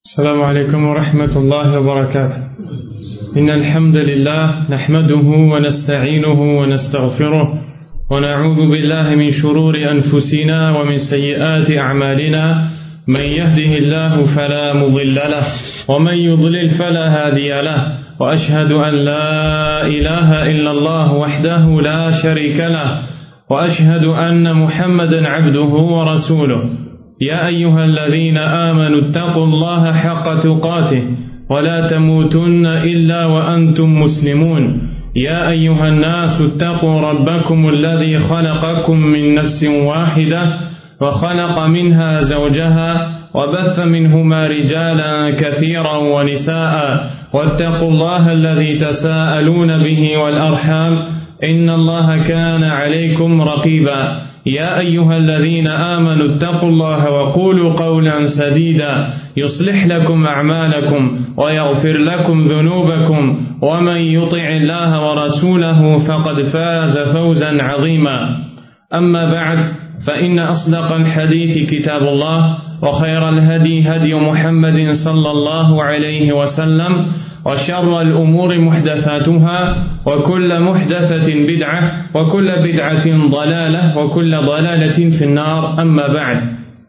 السلام عليكم ورحمة الله وبركاته. إن الحمد لله نحمده ونستعينه ونستغفره ونعوذ بالله من شرور أنفسنا ومن سيئات أعمالنا. من يهده الله فلا مضل له ومن يضلل فلا هادي له، وأشهد أن لا إله إلا الله وحده لا شريك له، وأشهد أن محمدا عبده ورسوله. يا أيها الذين آمنوا اتقوا الله حق تقاته ولا تموتن إلا وأنتم مسلمون. يا أيها الناس اتقوا ربكم الذي خلقكم من نفس واحدة وخلق منها زوجها وبث منهما رجالا كثيرا ونساء، واتقوا الله الذي تساءلون به والأرحام إن الله كان عليكم رقيبا. يا أيها الذين آمنوا اتقوا الله وقولوا قولا سديدا يصلح لكم أعمالكم ويغفر لكم ذنوبكم، ومن يطع الله ورسوله فقد فاز فوزا عظيما. أما بعد، فإن أصدق الحديث كتاب الله، وخير الهدي هدي محمد صلى الله عليه وسلم، وشر الأمور محدثاتها، وكل محدثة بدعة، وكل بدعة ضلالة، وكل ضلالة في النار. أما بعد،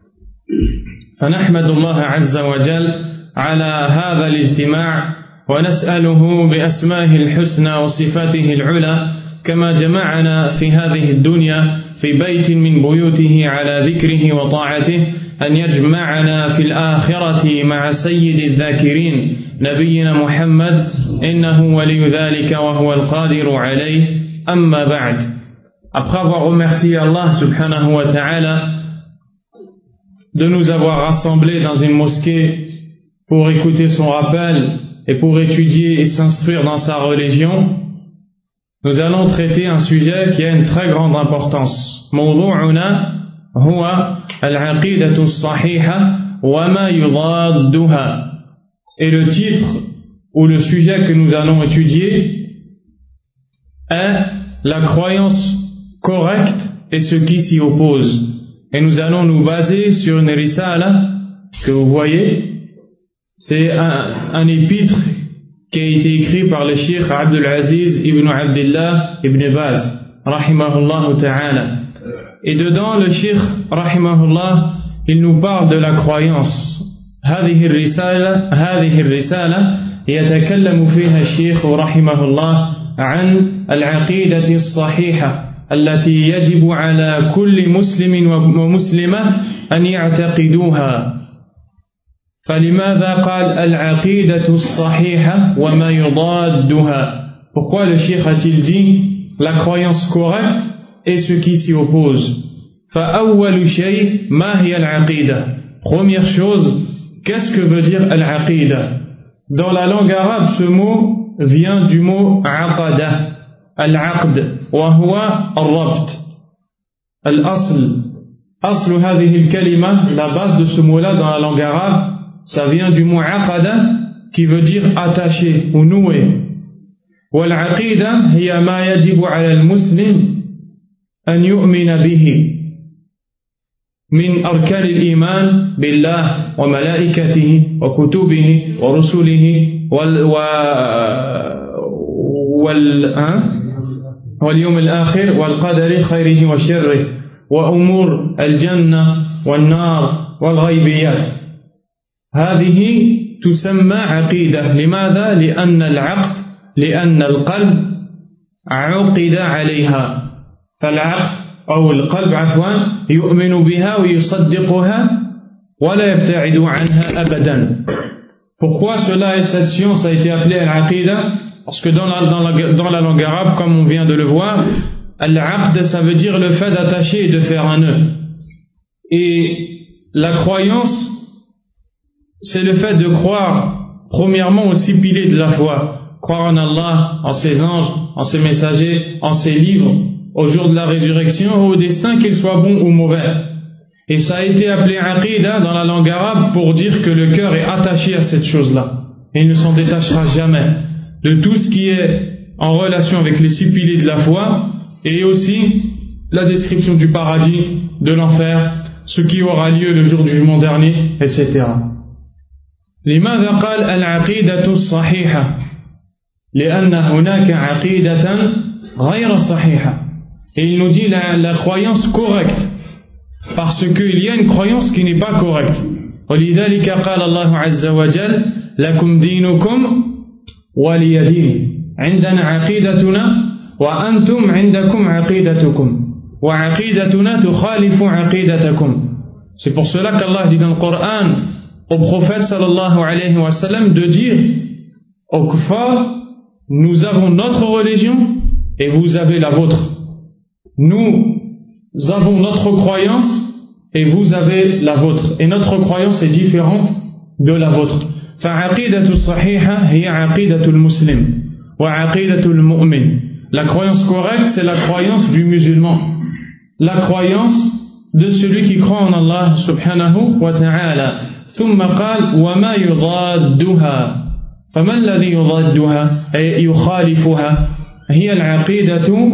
فنحمد الله عز وجل على هذا الاجتماع، ونسأله بأسمائه الحسنى وصفاته العلى كما جمعنا في هذه الدنيا في بيت من بيوته على ذكره وطاعته، أن يجمعنا في الآخرة مع سيد الذاكرين نبينا محمد، إنه ولي ذلك وهو القادر عليه. أما بعد. Après avoir remercié Allah subhanahu wa ta'ala de nous avoir rassemblés dans une mosquée pour écouter son rappel et pour étudier et s'instruire dans sa religion, nous allons traiter un sujet qui a une très grande importance. موضوعنا هو العقيدة الصحيحة وما يضادها. Et le titre ou le sujet que nous allons étudier est la croyance correcte et ce qui s'y oppose. Et nous allons nous baser sur une risala que vous voyez. C'est un épître qui a été écrit par le Cheikh Abdul Aziz ibn Abdullah ibn Baz, rahimahullah ta'ala. Et dedans, le Cheikh, rahimahullah, il nous parle de la croyance. هذه الرسالة يتكلم فيها الشيخ رحمه الله عن العقيدة الصحيحة التي يجب على كل مسلم ومسلمة أن يعتقدوها. فلماذا قال العقيدة الصحيحة وما يضادها؟ Pourquoi le Cheikh a-t-il dit la croyance correcte et ce qui s'y oppose? فأول شيء ما هي العقيدة؟ Première chose, qu'est-ce que veut dire al-aqida? Dans la langue arabe, ce mot vient du mot aqada, al-aqd, wa huwa al-rabt. Al-asl, aslu hadhihi al-kalima, la base de ce mot-là dans la langue arabe, ça vient du mot aqada, qui veut dire attaché ou noué. Wal-aqida hiya ma yajibu ala al-muslim an yu'mina bihi من أركان الإيمان بالله وملائكته وكتبه ورسله واليوم الآخر والقدر خيره وشره وأمور الجنة والنار والغيبيات. هذه تسمى عقيدة. لماذا؟ لأن القلب عقد عليها. فالعقل أو القلب يؤمن بها ويصدقها ولا يبتعد عنها أبدا. Pourquoi cela et cette science a été appelée al-aqida? Parce que dans la langue arabe, comme on vient de le voir, al-aqd, ça veut dire le fait d'attacher et de faire un nœud. Et la croyance, c'est le fait de croire premièrement aux 6 piliers de la foi. Croire en Allah, en ses anges, en ses messagers, en ses livres, au jour de la résurrection, au destin, qu'il soit bon ou mauvais. Et ça a été appelé aqida dans la langue arabe pour dire que le cœur est attaché à cette chose-là. Et il ne s'en détachera jamais de tout ce qui est en relation avec les 6 piliers de la foi, et aussi la description du paradis, de l'enfer, ce qui aura lieu le jour du jugement dernier, etc. لماذا قال العقيدة الصحيحة؟ لأن هناك عقيدة غير صحيحة. Et il nous dit la croyance correcte, parce qu'il y a une croyance qui n'est pas correcte. ولذلك قال الله عز وجل لكم دينكم ولي دين. عندنا عقيدتنا وأنتم عندكم عقيدتكم وعقيدتنا تخالف عقيدتكم. C'est pour cela qu'Allah dit dans le Coran au prophète sallallahu alayhi wa sallam de dire aux kuffar, nous avons notre religion et vous avez la vôtre. Nous avons notre croyance et vous avez la vôtre. Et notre croyance est différente de la vôtre. فعقيدة الصحيحة هي عقيدة المسلم وعقيدة المؤمن. La croyance correcte, c'est la croyance du musulman. La croyance de celui qui croit en Allah subhanahu wa ta'ala. ثم قال وما يضادها. فما الذي يضادها أي يخالفها؟ هي العقيدة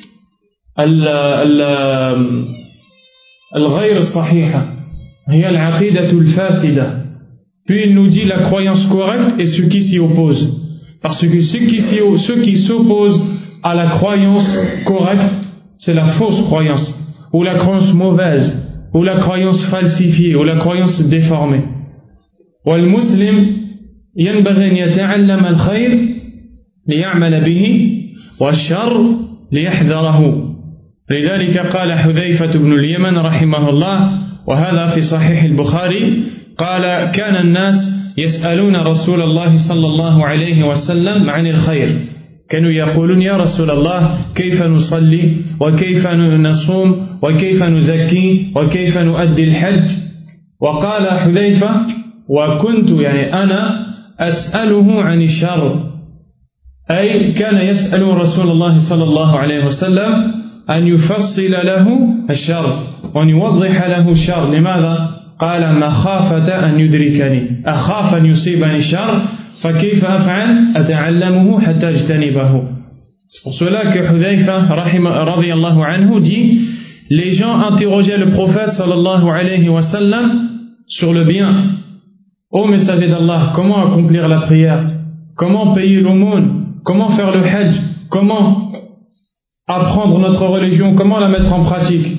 الغير الصحيحة هي العقيدة الفاسدة. Puis il nous dit la croyance correcte et ceux qui s'y opposent. Parce que ceux qui s'opposent à la croyance correcte, c'est la fausse croyance, ou la croyance mauvaise, ou la croyance falsifiée, ou la croyance déformée. والمسلم ينبغي أن يتعلم الخير ليعمل به والشر ليحذره. لذلك قال حذيفة بن اليمن رحمه الله وهذا في صحيح البخاري قال كان الناس يسألون رسول الله صلى الله عليه وسلم عن الخير. كانوا يقولون يا رسول الله كيف نصلي وكيف نصوم وكيف نزكي وكيف نؤدي الحج. وقال حذيفة وكنت يعني أنا أسأله عن الشر. أي كان يسأل رسول الله صلى الله عليه وسلم أن يفصل له الشر وأن يوضح له الشر. لماذا؟ قال مخافة أن يدركني أخاف أن يصيبني الشر فكيف أفعل أتعلمه حتى أجتنبه. C'est pour cela que Hudhayfa radiyallahu anhu dit les gens interrogeaient le prophète sallallahu alayhi wa sallam sur le bien. Ô messager d'Allah, comment accomplir la prière? Comment payer l'aumône? Comment faire le hajj? Comment apprendre notre religion? Comment la mettre en pratique?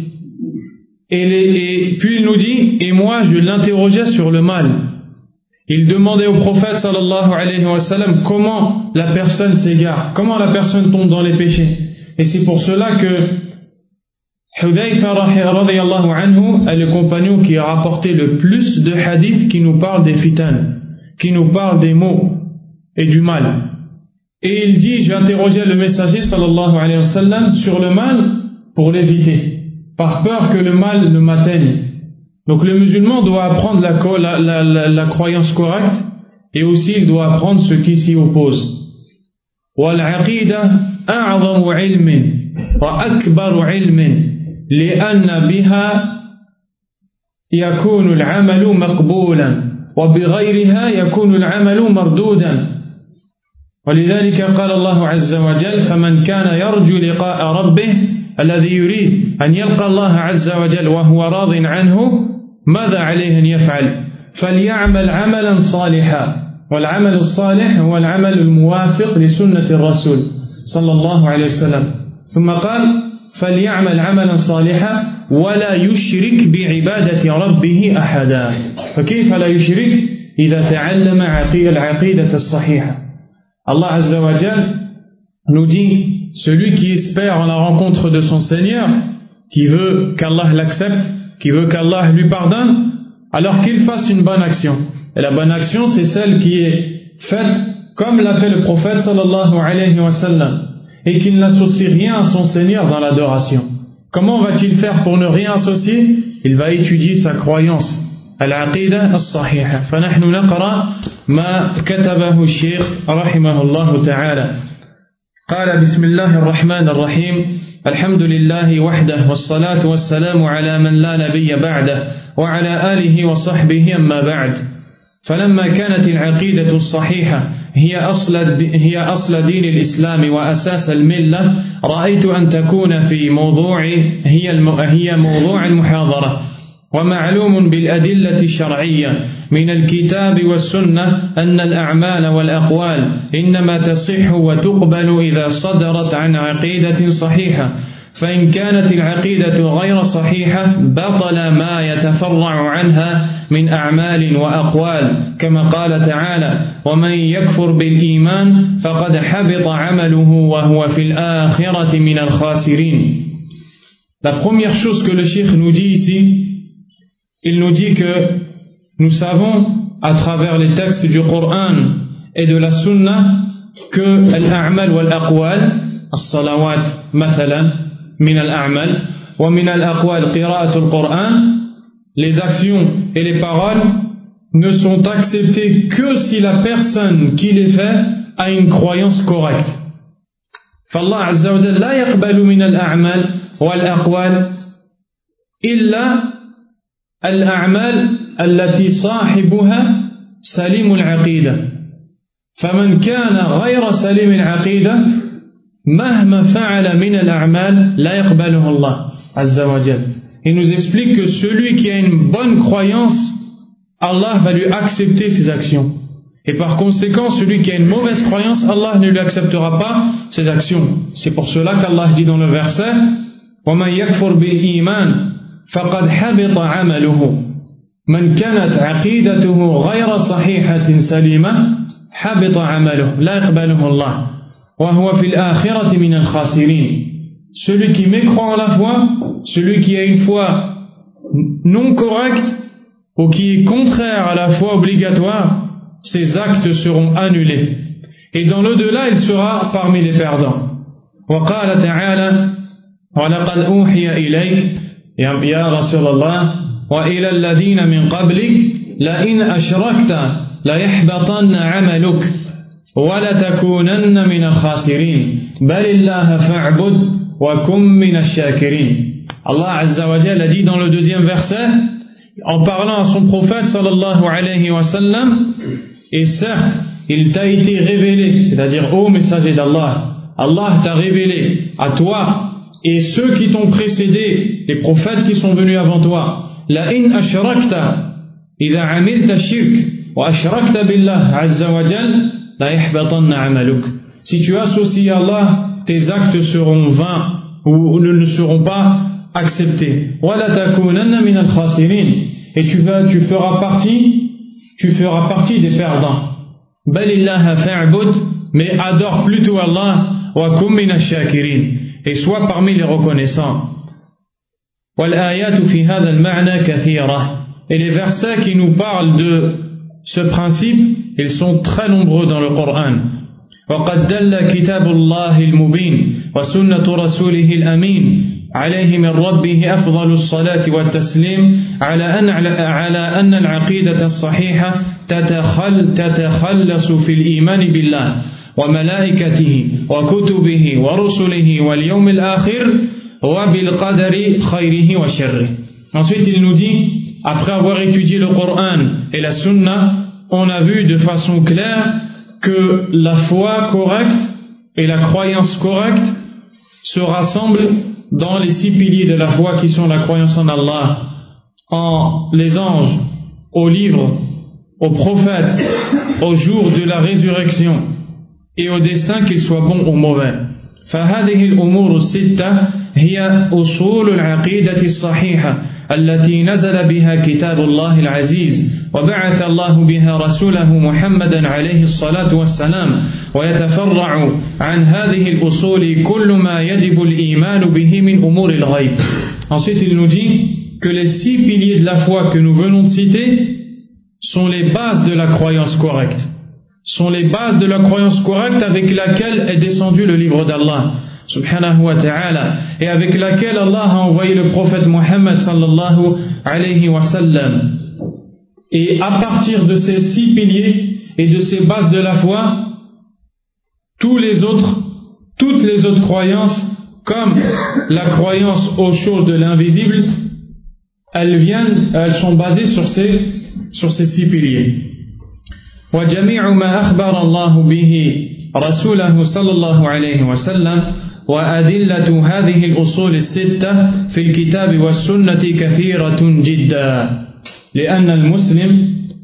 Et puis il nous dit, et moi je l'interrogeais sur le mal. Il demandait au prophète sallallahu alayhi wa sallam comment la personne s'égare, comment la personne tombe dans les péchés. Et c'est pour cela que Hudhayfa radiyallahu anhu est le compagnon qui a rapporté le plus de hadiths qui nous parlent des fitan, qui nous parlent des maux et du mal. Et il dit, j'ai interrogé le messager sallallahu alayhi wa sallam sur le mal pour l'éviter, par peur que le mal ne m'atteigne. Donc le musulman doit apprendre la croyance correcte et aussi il doit apprendre ce qui s'y oppose. وَالْعَقِيدَةُ أَعْظَمُ عِلْمٍ وَأَكْبَرُ عِلْمٍ لأن بها يكون العمل مقبولا وبغيرها يكون العمل مردودا. ولذلك قال الله عز وجل فمن كان يرجو لقاء ربه الذي يريد أن يلقى الله عز وجل وهو راض عنه ماذا عليه أن يفعل؟ فليعمل عملا صالحا. والعمل الصالح هو العمل الموافق لسنة الرسول صلى الله عليه وسلم. ثم قال فليعمل عملا صالحا ولا يشرك بعبادة ربه أحدا. فكيف لا يشرك إذا تعلم العقيدة الصحيحة؟ Allah Azza wa Jal nous dit celui qui espère en la rencontre de son Seigneur, qui veut qu'Allah l'accepte, qui veut qu'Allah lui pardonne, alors qu'il fasse une bonne action. Et la bonne action, c'est celle qui est faite comme l'a fait le prophète sallallahu alayhi wa sallam, et qu'il n'associe rien à son Seigneur dans l'adoration. Comment va-t-il faire pour ne rien associer? Il va étudier sa croyance, al-aqida as-sahiha. فنحن نقرأ ما كتبه الشيخ رحمه الله تعالى. قال بسم الله الرحمن الرحيم الحمد لله وحده والصلاة والسلام على من لا نبي بعده وعلى آله وصحبه أما بعد. فلما كانت العقيدة الصحيحة هي أصل دين الإسلام وأساس الملة رأيت أن تكون في هي موضوع المحاضرة. ومعلوم بالأدلة الشرعية من الكتاب والسنة أن الأعمال والأقوال إنما تصح وتقبل إذا صدرت عن عقيدة صحيحة فإن كانت العقيدة غير صحيحة بطل ما يتفرع عنها من أعمال وأقوال كما قال تعالى ومن يكفر بالإيمان فقد حبط عمله وهو في الآخرة من الخاسرين. La première chose que le cheikh nous dit ici, il nous dit que nous savons à travers les textes du Coran et de la Sunna que al-a'mal wal-aqwal, as-salawat mathalan, min al-a'mal, wa min al-aqwal qira'atul Coran, les actions et les paroles ne sont acceptées que si la personne qui les fait a une croyance correcte. فالله عز وجل لا يقبل من الأعمال والأقوال إلا الأعمال التي صاحبها سليم العقيدة فمن كان غير سليم العقيدة مهما فعل من الأعمال لا يقبله الله عز وجل. Il nous explique que celui qui a une bonne croyance, Allah va lui accepter ses actions. Et par conséquent, celui qui a une mauvaise croyance, Allah ne lui acceptera pas ses actions. C'est pour cela qu'Allah dit dans le verset وَمَنْ يَكْفُرْ بِالْإِيمَانِ فَقَدْ حَبِطَ عَمَلُهُ مَنْ كَانَتْ عَقِيدَتُهُ غَيْرَ صَحِيحَةٍ سَلِيمَةٍ حَبِطَ عَمَلُهُ لَا يَقْبَلُهُ اللَّهُ وَهُوَ فِي الْآخِرَةِ مِنَ الْخَاسِرِينَ. Celui qui mécroit en la foi, celui qui a une foi non correcte ou qui est contraire à la foi obligatoire, ses actes seront annulés. Et dans l'au-delà, il sera parmi les perdants. وقال تعالى وَلَقَدْ أُوحِيَ إِلَيْكَ يَا رسول الله وَإِلَى الَّذِينَ مِنْ قَبْلِكَ لَئِنْ أَشْرَكْتَ لَيَحْبَطَنَّ عَمَلُكَ وَلَتَكُونَنَّ مِنَ الْخَاسِرِينَ بَلِ اللَّهَ فَاعْبُدْ وَكُن مِنَ الشَّاكِرِينَ. Allah Azza wa Jalla a dit dans le deuxième verset, en parlant à son prophète sallallahu alayhi wa sallam, et certes, il t'a été révélé, c'est-à-dire ô messager d'Allah, Allah t'a révélé à toi et ceux qui t'ont précédé, les prophètes qui sont venus avant toi, la in ashrakta, idha amilta shirk, wa ashrakta billah azza wa jal, la yahbatanna amaluk. Si tu associes à Allah, tes actes seront vains ou ne seront pas acceptés. Wa la takunanna min al-khasirin. Et tu feras partie des perdants. Balillaha fa'bud, mais adore plutôt Allah, wa kum min ash-shakirin, et sois parmi les reconnaissants. Wal ayatu fi hadha al-ma'na kathira. Et les versets qui nous parlent de ce principe, ils sont très nombreux dans le Coran. وقد دل كتاب الله المبين وسنة رسوله الأمين عليه من ربه أفضل الصلاة والتسليم على أن العقيدة الصحيحة تتخلص في الإيمان بالله وملائكته وكتبه ورسله واليوم الآخر وبالقدر خيره وشره. Ensuite il nous dit, après avoir étudié le Coran et la Sunna, on a vu de façon claire que la foi correcte et la croyance correcte se rassemblent dans les 6 piliers de la foi qui sont la croyance en Allah, en les anges, aux livres, aux prophètes, au jour de la résurrection et au destin, qu'ils soient bons ou mauvais. فهذه الأمور الستة هي أصول العقيدة الصحيحة التي نزل بها كتاب الله العزيز وبعث الله بها رسوله محمدا عليه الصلاة والسلام ويتفرع عن هذه الأصول كل ما يجب الإيمان به من أمور الغيب. Ensuite il nous dit que les 6 piliers de la foi que nous venons de citer sont les bases de la croyance correcte, sont les bases de la croyance correcte avec laquelle est descendu le livre d'Allah subhanahu wa ta'ala et avec laquelle Allah a envoyé le prophète Muhammad sallallahu alayhi wa sallam. Et à partir de ces 6 piliers et de ces bases de la foi, toutes les autres croyances, comme la croyance aux choses de l'invisible, elles sont basées sur ces 6 piliers. وجميع ما أخبر الله به رسوله صلى الله عليه وسلم وأدلة هذه الأصول الستة في الكتاب والسنة كثيرة جدا لأن المسلم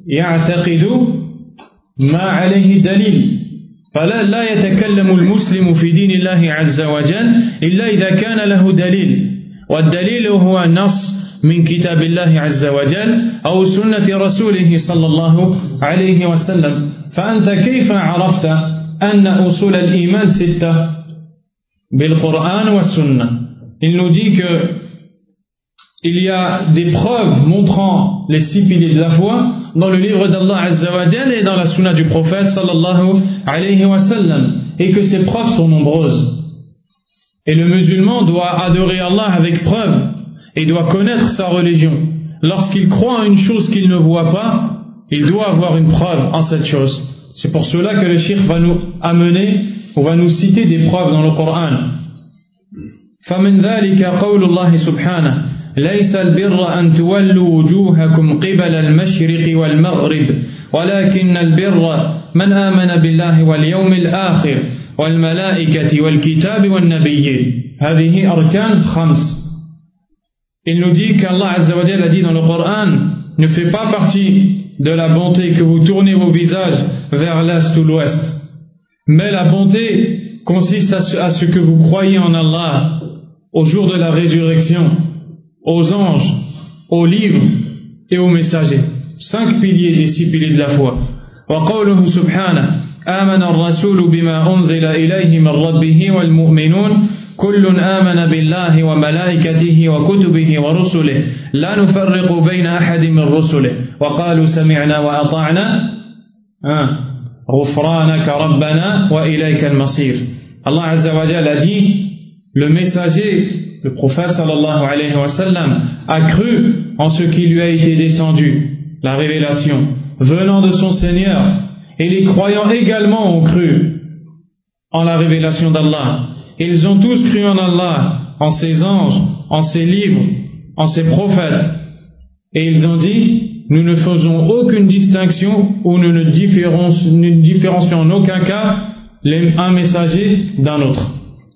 يعتقد ما عليه دليل فلا يتكلم المسلم في دين الله عز وجل إلا إذا كان له دليل والدليل هو نص من كتاب الله عز وجل أو سنة رسوله صلى الله عليه وسلم فأنت كيف عرفت أن أصول الإيمان 6 بالقرآن والسنة. Il nous dit que il y a des preuves montrant les 6 piliers de la foi dans le livre d'Allah Azza wa Jal et dans la sunna du prophète sallallahu alayhi wa sallam et que ces preuves sont nombreuses. Et le musulman doit adorer Allah avec preuve et doit connaître sa religion. Lorsqu'il croit en une chose qu'il ne voit pas, il doit avoir une preuve en cette chose. C'est pour cela que le cheikh va nous amener ou va nous citer des preuves dans le Coran. فمن ذلك قول الله سبحانه ليس البر أن تولوا وجوهكم قبل المشرق والمغرب ولكن البر من آمن بالله واليوم الآخر والملائكة والكتاب والنبيين هذه أركان 5. Il nous dit qu'Allah Azza wa Jalla a dit dans le Coran ne fait pas partie de la bonté que vous tournez vos visages vers l'est ou l'ouest, mais la bonté consiste à ce que vous croyez en Allah, au jour de la résurrection, aux anges, aux livres et aux messagers. 5 piliers des 6 piliers de la foi. وقوله سبحانه آمن الرسول بما أنزل إليه من ربه والمؤمنون كل آمن بالله وملائكته وكتبه ورسله لا نفرق بين أحد من رسله وقالوا سمعنا وأطعنا غفرانك ربنا وإليك المصير. Allah Azza wa Jalla a dit le messager, le prophète sallallahu alayhi wa sallam a cru en ce qui lui a été descendu, la révélation venant de son Seigneur, et les croyants également ont cru en la révélation d'Allah. Ils ont tous cru en Allah, en ses anges, en ses livres, en ses prophètes. Et ils ont dit, nous ne faisons aucune distinction ou nous ne différencions en aucun cas un messager d'un autre.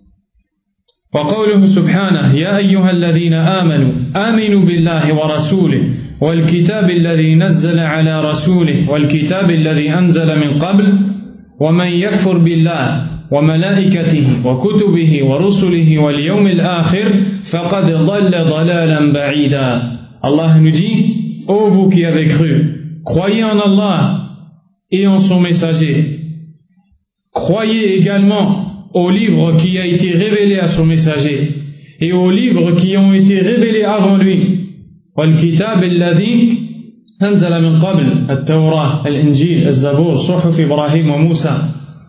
وقوله سبحانه يا أيها الذين آمنوا آمنوا بالله ورسوله والكتاب الذي نزل على رسوله والكتاب الذي أنزل من قبل ومن يكفر بالله وملائكته وكتبه ورسله واليوم الآخر فقد ضل ضلالا بعيدا. Allah nous dit, ô vous qui avez cru, croyez en Allah et en son messager. Croyez également au livre qui a été révélé à son messager et aux livres qui ont été révélés avant lui. والكتاب الذي أنزل من قبل التوراة الإنجيل الزبور صحف إبراهيم وموسى.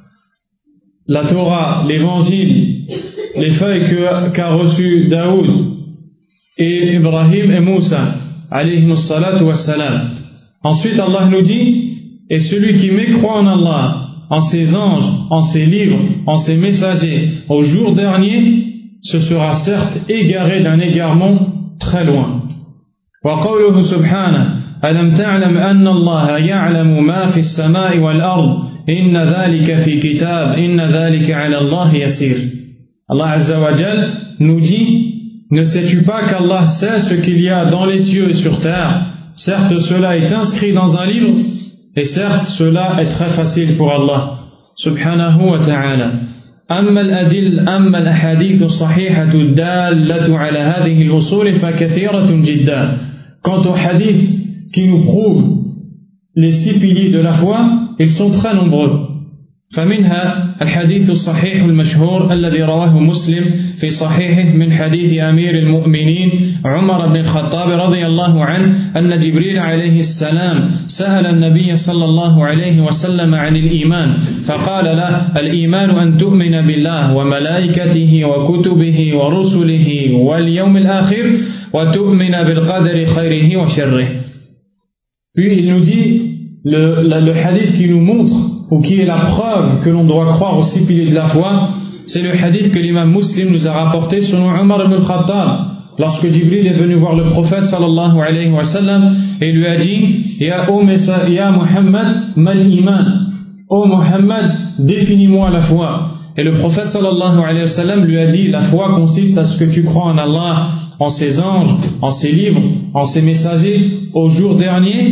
La Torah, l'évangile, les feuilles qu'a reçues Daoud et Ibrahim et Moussa alayhim salatu wassalam. Ensuite Allah nous dit, et celui qui mécroit en Allah, en ses anges, en ses livres, en ses messagers, au jour dernier, ce sera certes égaré d'un égarement très loin. وقوله سبحانه ألم تعلم أن الله يعلم ما في السماء والأرض إن ذلك في كتاب إن ذلك على الله يسير. Allah Azza wa Jal nous dit, ne sais-tu pas qu'Allah sait ce qu'il y a dans les cieux et sur terre? Certes cela est inscrit dans un livre et certes cela est très facile pour Allah subhanahu wa ta'ala. أما الأحاديث الصحيحة الدالة على هذه الأصول فكثيرة جدا. Quant aux hadiths qui nous prouvent les 6 piliers de la foi, ils sont très nombreux. فمنها الحديث الصحيح المشهور الذي رواه مسلم في صحيحه من حديث أمير المؤمنين عمر بن الخطاب رضي الله عنه أن جبريل عليه السلام سأل النبي صلى الله عليه وسلم عن الإيمان فقال له الإيمان أن تؤمن بالله وملائكته وكتبه ورسله واليوم الآخر وتؤمن بالقدر خيره وشره. Puis il nous dit le hadith qui nous montre ou qui est la preuve que l'on doit croire aux 6 piliers de la foi, c'est le hadith que l'imam Muslim nous a rapporté selon Omar ibn al-Khattab, lorsque Jibril est venu voir le prophète sallallahu alayhi wa sallam et lui a dit Ya Muhammad mal iman, ô Muhammad, définis-moi la foi. Et le prophète sallallahu alayhi wa sallam lui a dit, la foi consiste à ce que tu crois en Allah, en ses anges, en ses livres, en ses messagers, au jour dernier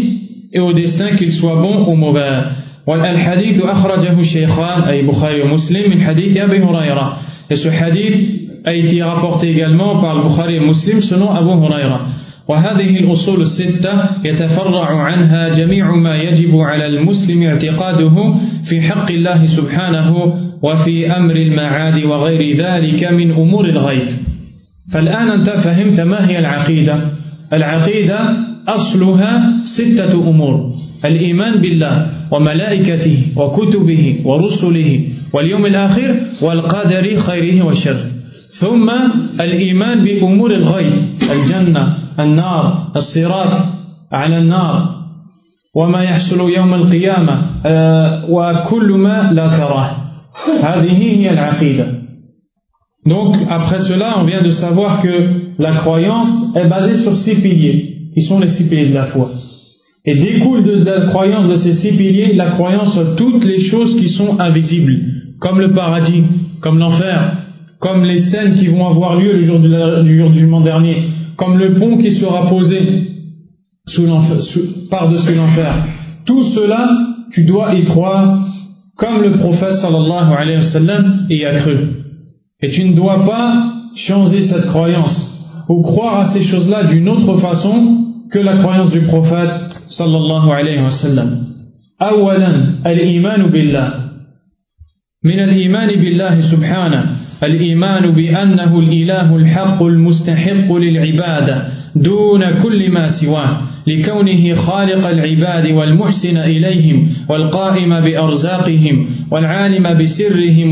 et au destin, qu'il soit bon ou mauvais. والحديث أخرجه الشيخان أي بخاري ومسلم من حديث أبي هريرة. Et ce hadith a été rapporté également par Bukhari et Muslim selon Abu Huraira. وهذه الأصول الستة يتفرع عنها جميع ما يجب على المسلم اعتقاده في حق الله سبحانه وفي أمر المعاد وغير ذلك من أمور الغيب. فالآن أنت فهمت ما هي العقيدة. العقيدة أصلها 6 أمور: الإيمان بالله وملائكته وكتبه ورسله واليوم الآخر والقدر خيره وشره، ثم الإيمان بأمور الغيب: الجنة، النار، الصراط على النار، وما يحصل يوم القيامة، وكل ما لا تراه. هذه هي العقيدة. Donc après cela, on vient de savoir que la croyance est basée sur 6 piliers, qui sont les 6 piliers de la foi. Et découle de la croyance de ces 6 piliers la croyance sur toutes les choses qui sont invisibles, comme le paradis, comme l'enfer, comme les scènes qui vont avoir lieu le jour du jugement dernier, comme le pont qui sera posé par-dessus l'enfer. Tout cela, tu dois y croire comme le prophète sallallahu alayhi wa sallam y a cru. Et tu ne dois pas changer cette croyance ou croire à ces choses-là d'une autre façon que la croyance du prophète sallallahu alayhi wa sallam. أولا الإيمان بالله. من الإيمان بالله سبحانه الإيمان بأنه الإله الحق المستحق للعبادة دون كل ما سواه، لكونه خالق العباد والمحسن إليهم والقائم بأرزاقهم والعالم بسرهم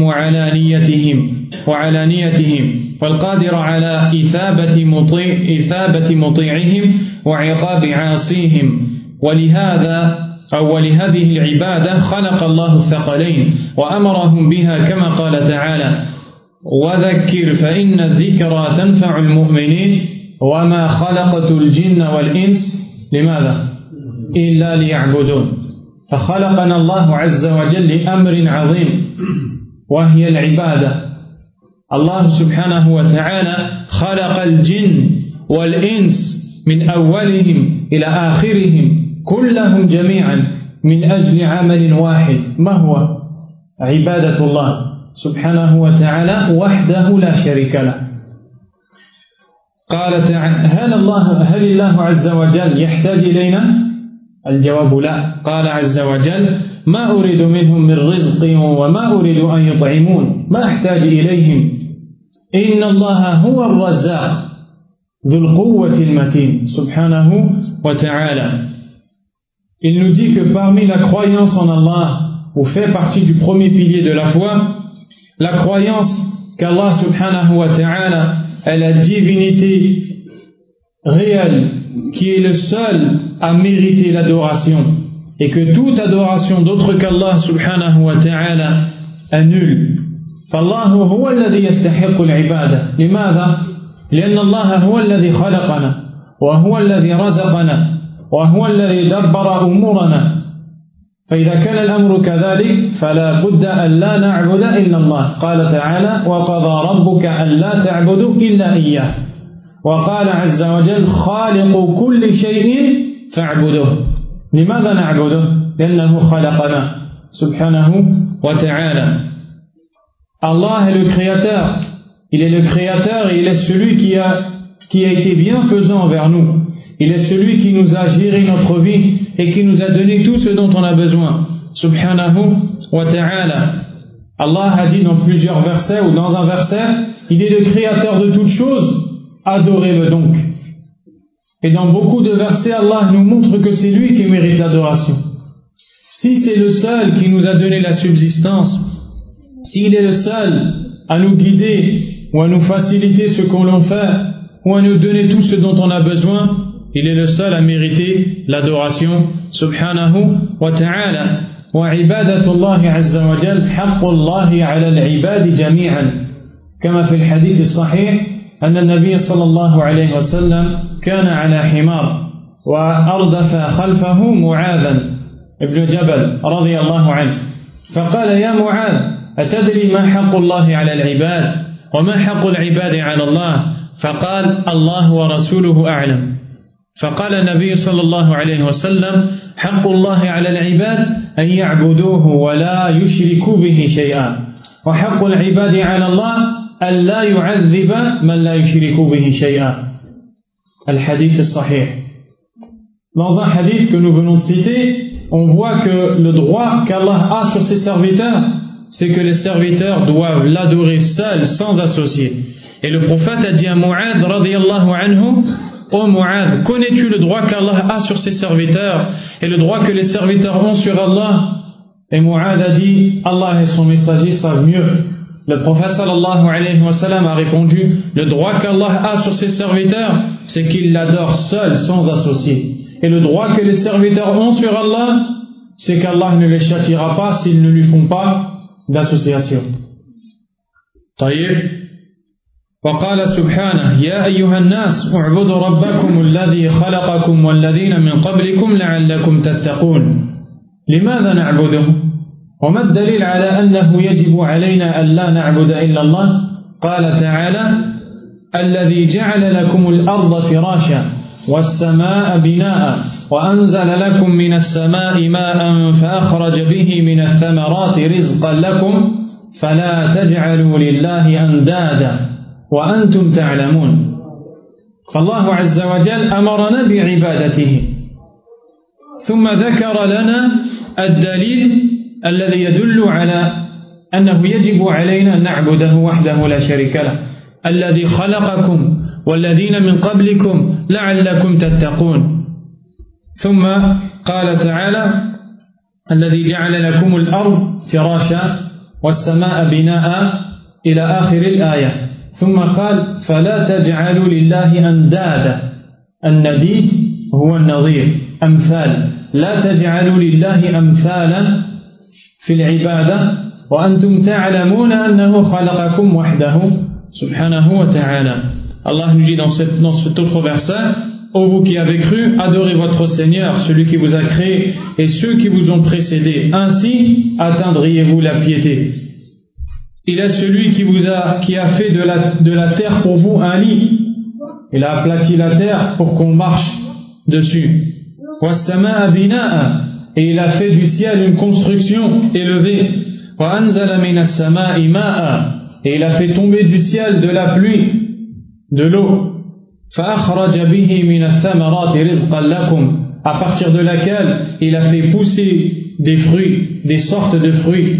وعلانيتهم والقادر على إثابة مطيعهم وعقاب عاصيهم. ولهذه العبادة خلق الله الثقلين وأمرهم بها كما قال تعالى: وذكر فإن الذكرى تنفع المؤمنين وما خلقت الجن والإنس لماذا؟ إلا ليعبدون. فخلقنا الله عز وجل لأمر عظيم وهي العبادة. الله سبحانه وتعالى خلق الجن والإنس من أولهم إلى آخرهم كلهم جميعا من أجل عمل واحد، ما هو؟ عبادة الله سبحانه وتعالى وحده لا شريك له. قال تعالى: هل الله عز وجل يحتاج إلينا؟ الجواب لا. قال عز وجل: ما أريد منهم من رزق وما أريد أن يطعمون، ما أحتاج إليهم، إن الله هو الرزاق ذو القوة المتين سبحانه وتعالى. Il nous dit que parmi la croyance en Allah, ou fait partie du premier pilier de la foi, la croyance qu'Allah subhanahu wa ta'ala est la divinité réelle, qui est le seul à mériter l'adoration, et que toute adoration d'autre qu'Allah subhanahu wa ta'ala est nulle. فالله هو الذي يستحق العبادة. لماذا؟ لأن الله هو الذي خلقنا وهو الذي رزقنا وهو الذي دبر أمورنا. فإذا كان الأمر كذلك فلا بد أن لا نعبد إلا الله. قال تعالى: وقضى ربك أن لا تعبدوا إلا إياه. وقال عز وجل: خالق كل شيء فاعبدوه. لماذا نعبده؟ لأنه خلقنا سبحانه وتعالى. Allah est le créateur. Il est le créateur et il est celui qui a été bienfaisant envers nous. Il est celui qui nous a géré notre vie et qui nous a donné tout ce dont on a besoin. Subhanahu wa ta'ala. Allah a dit dans plusieurs versets, ou dans un verset, il est le créateur de toutes choses, adorez-le donc. Et dans beaucoup de versets, Allah nous montre que c'est lui qui mérite l'adoration. Si c'est le seul qui nous a donné la subsistance, s'il est le seul à nous guider ou à nous faciliter ce qu'on l'on fait ou à nous donner tout ce dont on a besoin, il est le seul à mériter l'adoration subhanahu wa ta'ala. وعبادة الله عز وجل حق الله على العباد جميعا كما في الحديث الصحيح أن النبي صلى الله عليه وسلم كان على حمار وأردف خلفه معاذا ابن جبل رضي الله عنه فقال: يا معاذ، أتدري ما حق الله على العباد وما حق العباد على الله؟ فقال: الله ورسوله أعلم. فقال النبي صلى الله عليه وسلم: حق الله على العباد أن يعبدوه ولا يشركوا به شيئا وحق العباد على الله أن لا يعذب من لا يشرك به شيئا. Al-Hadith al-Sahih. Dans un hadith que nous venons de citer, on voit que le droit qu'Allah a sur ses serviteurs, c'est que les serviteurs doivent l'adorer seul, sans associer. Et le prophète a dit à Mu'adh radiyallahu anhu: ô Mu'adh, connais-tu le droit qu'Allah a sur ses serviteurs et le droit que les serviteurs ont sur Allah? Et Mu'adh a dit: Allah et son messager savent mieux. Le prophète sallallahu alayhi wa sallam a répondu: le droit qu'Allah a sur ses serviteurs, c'est qu'il l'adore seul, sans associer. Et le droit que les serviteurs ont sur Allah, c'est qu'Allah ne les châtiera pas s'ils ne lui font pas d'association. طيب. وقال سبحانه: يا أيها الناس اعبدوا ربكم الذي خلقكم والذين من قبلكم لعلكم تتقون. لماذا نعبده؟ وما الدليل على أنه يجب علينا أن لا نعبد إلا الله؟ قال تعالى: الذي جعل لكم الأرض فراشا والسماء بناء وأنزل لكم من السماء ماء فأخرج به من الثمرات رزقا لكم فلا تجعلوا لله أندادا وأنتم تعلمون. فالله عز وجل أمرنا بعبادته ثم ذكر لنا الدليل الذي يدل على أنه يجب علينا أن نعبده وحده لا شريك له الذي خلقكم والذين من قبلكم لعلكم تتقون. ثم قال تعالى: الذي جعل لكم الأرض فراشا والسماء بناء إلى آخر الآية. ثم قال: فلا تجعلوا لله أندادا. النديد هو النظير، أمثال. لا تجعلوا لله أمثالا في العبادة وأنتم تعلمون أنه خلقكم وحده سبحانه وتعالى. Allah nous dit dans cet autre verset: ô vous qui avez cru, adorez votre Seigneur, celui qui vous a créé et ceux qui vous ont précédés, ainsi atteindriez-vous la piété. Il est celui qui a fait de la terre pour vous un lit. Il a aplati la terre pour qu'on marche dessus. وَالسَّمَاءَ بِنَاءً. Et il a fait du ciel une construction élevée. وَأَنزَلَ مِنَ السَّمَاءِ مَاءً. Et il a fait tomber du ciel de la pluie, de l'eau. فَأَخْرَجَ بِهِ مِنَ الثَّمَرَاتِ رِزْقًا لَكُمْ. À partir de laquelle il a fait pousser des fruits, des sortes de fruits.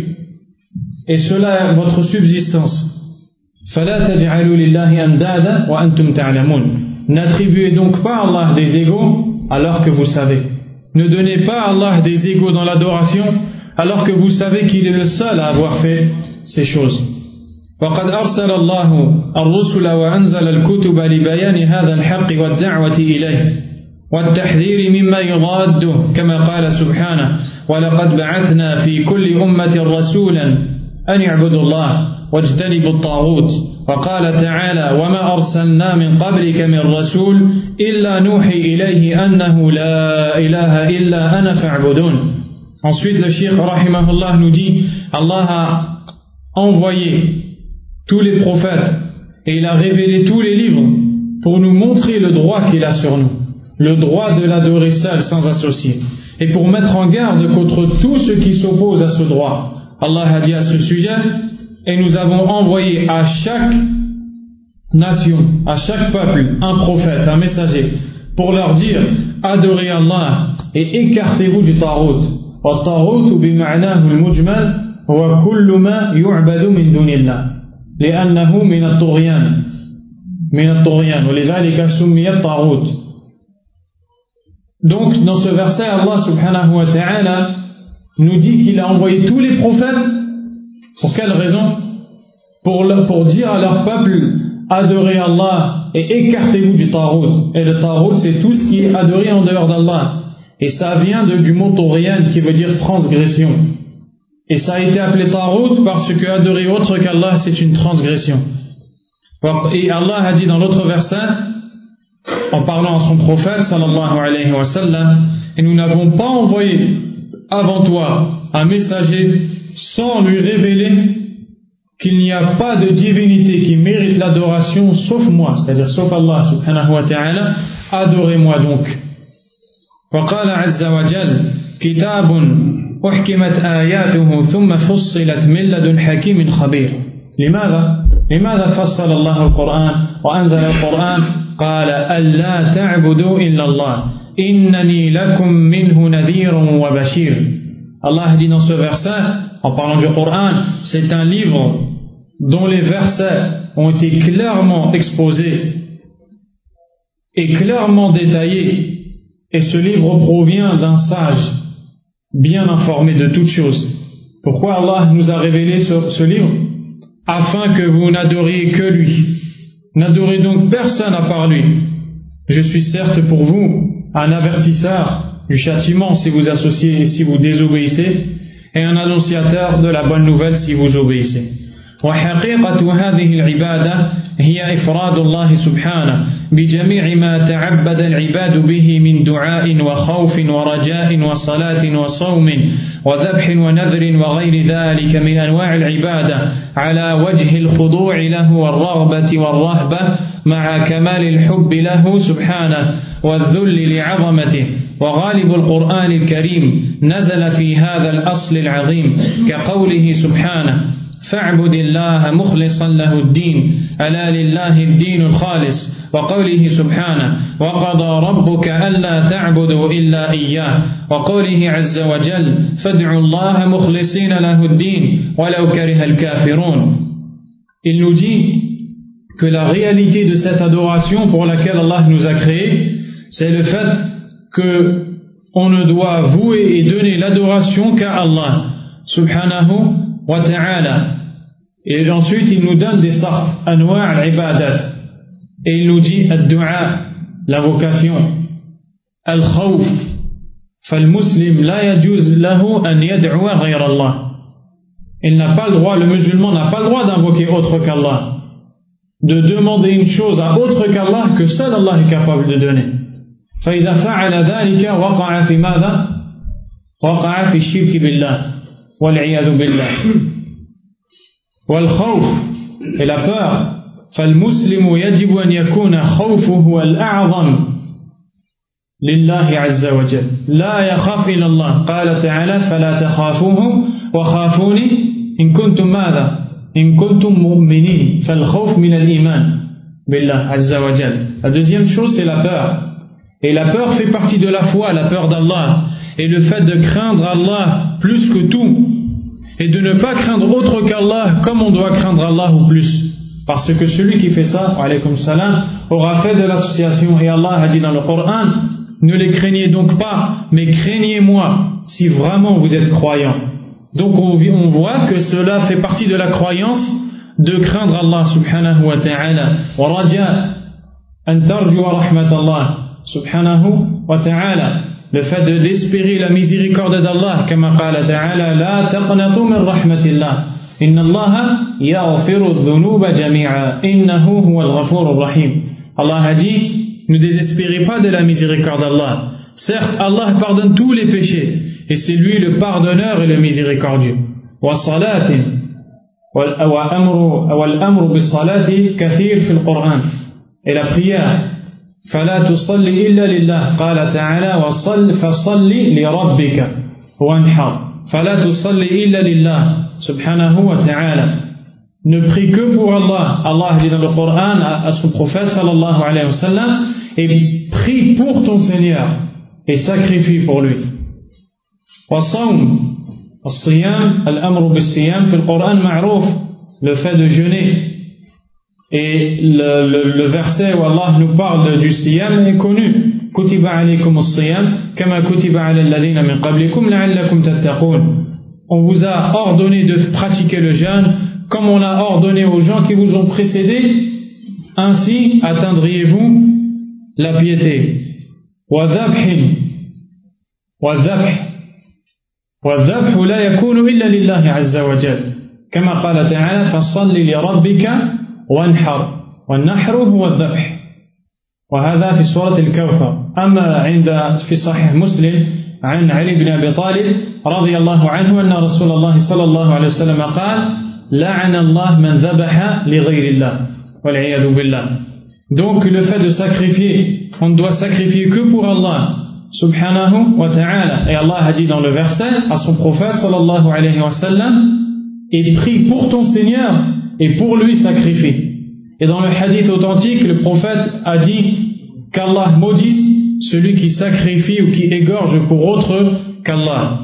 Et cela est votre subsistance. فَلَا تَجْعَلُوا لِلَّهِ أَنْدَادًا وَأَنْتُمْ تَعْلَمُونَ. N'attribuez donc pas à Allah des égaux alors que vous savez. Ne donnez pas à Allah des égaux dans l'adoration alors que vous savez qu'il est le seul à avoir fait ces choses. وقد أرسل الله الرسل وأنزل الكتب لبيان هذا الحق والدعوة إليه والتحذير مما يضاده كما قال سبحانه: ولقد بعثنا في كل أمة رسولا أن يعبدوا الله واجتنبوا الطاغوت. وقال تعالى: وما أرسلنا من قبلك من رسول إلا نوحي إليه أنه لا إله إلا أنا فاعبدون. Ensuite le Cheikh rahimahullah nous dit: Allah a envoyé tous les prophètes et il a révélé tous les livres pour nous montrer le droit qu'il a sur nous, le droit de l'adorer seul sans associer, et pour mettre en garde contre tout ce qui s'oppose à ce droit. Allah a dit à ce sujet: et nous avons envoyé à chaque nation, à chaque peuple, un prophète, un messager, pour leur dire: adorez Allah et écartez-vous du tarout. والطاغوت بمعناه المجمل هو كل ما يعبد من دون الله لأنه من الطغيان ولذلك سمي الطاغوت. Donc dans ce verset, Allah subhanahu wa ta'ala nous dit qu'il a envoyé tous les prophètes. Pour quelle raison? Pour dire à leur peuple: adorez Allah et écartez-vous du tarout. Et le tarout, c'est tout ce qui est adoré en dehors d'Allah. Et ça vient du mot turiyan qui veut dire transgression. Et ça a été appelé tarout parce que adorer autre qu'Allah, c'est une transgression. Et Allah a dit dans l'autre verset, en parlant à son prophète sallallahu alayhi wa sallam: et nous n'avons pas envoyé avant toi un messager sans lui révéler qu'il n'y a pas de divinité qui mérite l'adoration sauf moi, c'est-à-dire sauf Allah subhanahu wa ta'ala. Adorez-moi donc. وقال عز وجل كتاب أحكمت آياته ثم فصلت من لدن حكيم خبير. لماذا فصل الله القرآن وأنزل القرآن؟ قال ألا تعبدوا إلا الله إنني لكم منه نذير وبشير. Allah dit dans ce verset, en parlant du Coran, c'est un livre dont les versets ont été clairement exposés et clairement détaillés. Et ce livre provient d'un sage bien informé de toutes choses. Pourquoi Allah nous a révélé ce livre? Afin que vous n'adoriez que lui. N'adorez donc personne à part lui. Je suis certes pour vous un avertisseur du châtiment si vous associez et si vous désobéissez, et un annonciateur de la bonne nouvelle si vous obéissez. وحقيقة هذه العبادة هي إفراد الله سبحانه بجميع ما تعبد العباد به من دعاء وخوف ورجاء وصلاة وصوم وذبح ونذر وغير ذلك من أنواع العبادة على وجه الخضوع له والرغبة والرهبة مع كمال الحب له سبحانه والذل لعظمته. وغالب القرآن الكريم نزل في هذا الأصل العظيم كقوله سبحانه فاعبد الله مخلصا له الدين ألا لله الدين الخالص وقوله سبحانه وقضى ربك ألا تعبدوا إلا إياه وقوله عز وجل فادعوا الله مخلصين له الدين ولو كره الكافرون. Il nous dit que la réalité de cette adoration pour laquelle Allah nous a créés, c'est le fait que on ne doit vouer et donner l'adoration qu'à Allah subhanahu wa ta'ala. Et ensuite il nous donne des sarf, anwa' al-ibadat, et il nous dit ad-du'a, l'invocation, al-khawf, fal-muslim la yajuz lahu an yad'uwa ghayr Allah. Il n'a pas le droit, le musulman n'a pas le droit d'invoquer autre qu'Allah, de demander une chose à autre qu'Allah que seul Allah est capable de donner. فإذا فعل ذلك وقع في ماذا؟ وقع في الشرك بالله والعياذ بالله. والخوف et la peur فالمسلم يجب أن يكون خوفه الأعظم لله عز وجل لا يخاف إلا الله. قال تعالى فلا تخافوهم وخافوني إن كنتم ماذا؟ إن كنتم مؤمنين. فالخوف من الإيمان بالله عز وجل. La deuxième chose c'est la peur. Et la peur fait partie de la foi, la peur d'Allah, et le fait de craindre Allah plus que tout, et de ne pas craindre autre qu'Allah comme on doit craindre Allah ou plus. Parce que celui qui fait ça, alaykum salam, aura fait de l'association, et Allah a dit dans le Coran, ne les craignez donc pas, mais craignez-moi si vraiment vous êtes croyants. Donc on voit que cela fait partie de la croyance de craindre Allah subhanahu wa ta'ala. Wa raja an tarju rahmatallah subhanahu wa ta'ala, le fait d'espérer la miséricorde d'Allah, kama qala ta'ala la taqnatu min rahmatillah inna Allaha yaghfiru dhunuba jami'a innahu huwal ghafurur rahim. Allah a dit ne désespérez pas de la miséricorde d'Allah. Certes Allah pardonne tous les péchés et c'est lui le pardonneur et le miséricordieux. Wa salatin wal amru bis salati kathir fil Qur'an, et la prière فلا تصلي إلا لله قال تعالى فصل لربك وانحر فلا تصلي إلا لله سبحانه وتعالى. Ne prie que pour Allah. Allah dit dans le Coran à son prophète sallallahu alayhi wa sallam, et prie pour ton Seigneur et sacrifie pour lui. والصوم الصيام الأمر بالصيام في القرآن معروف, le fait de jeûner. Et le verset où Allah nous parle du siyam est connu. Kutiba alaykum as-siyam kama kutiba ala alladhina min qablikum la'allakum tattaqun. On vous a ordonné de pratiquer le jeûne comme on l'a ordonné aux gens qui vous ont précédés, ainsi atteindriez-vous la piété. Wa dhabh la yakunu illa lillahi azza wa jalla kama qala ta'ala fasalli li rabbika وانحر والنحر هو الذبح وهذا في سورة الكوثر. أما عند في صحيح مسلم عن علي بن أبي طالب رضي الله عنه أن رسول الله صلى الله عليه وسلم قال لعن الله من ذبح لغير الله والعياذ بالله. Donc le fait de sacrifier, on ne doit sacrifier que pour Allah, subhanahu wa ta'ala. Et Allah a dit dans le verset à son prophète sallallahu alayhi wa sallam, et prie pour ton Seigneur et pour lui sacrifie. Et dans le hadith authentique, le prophète a dit qu'Allah maudisse celui qui sacrifie ou qui égorge pour autre qu'Allah.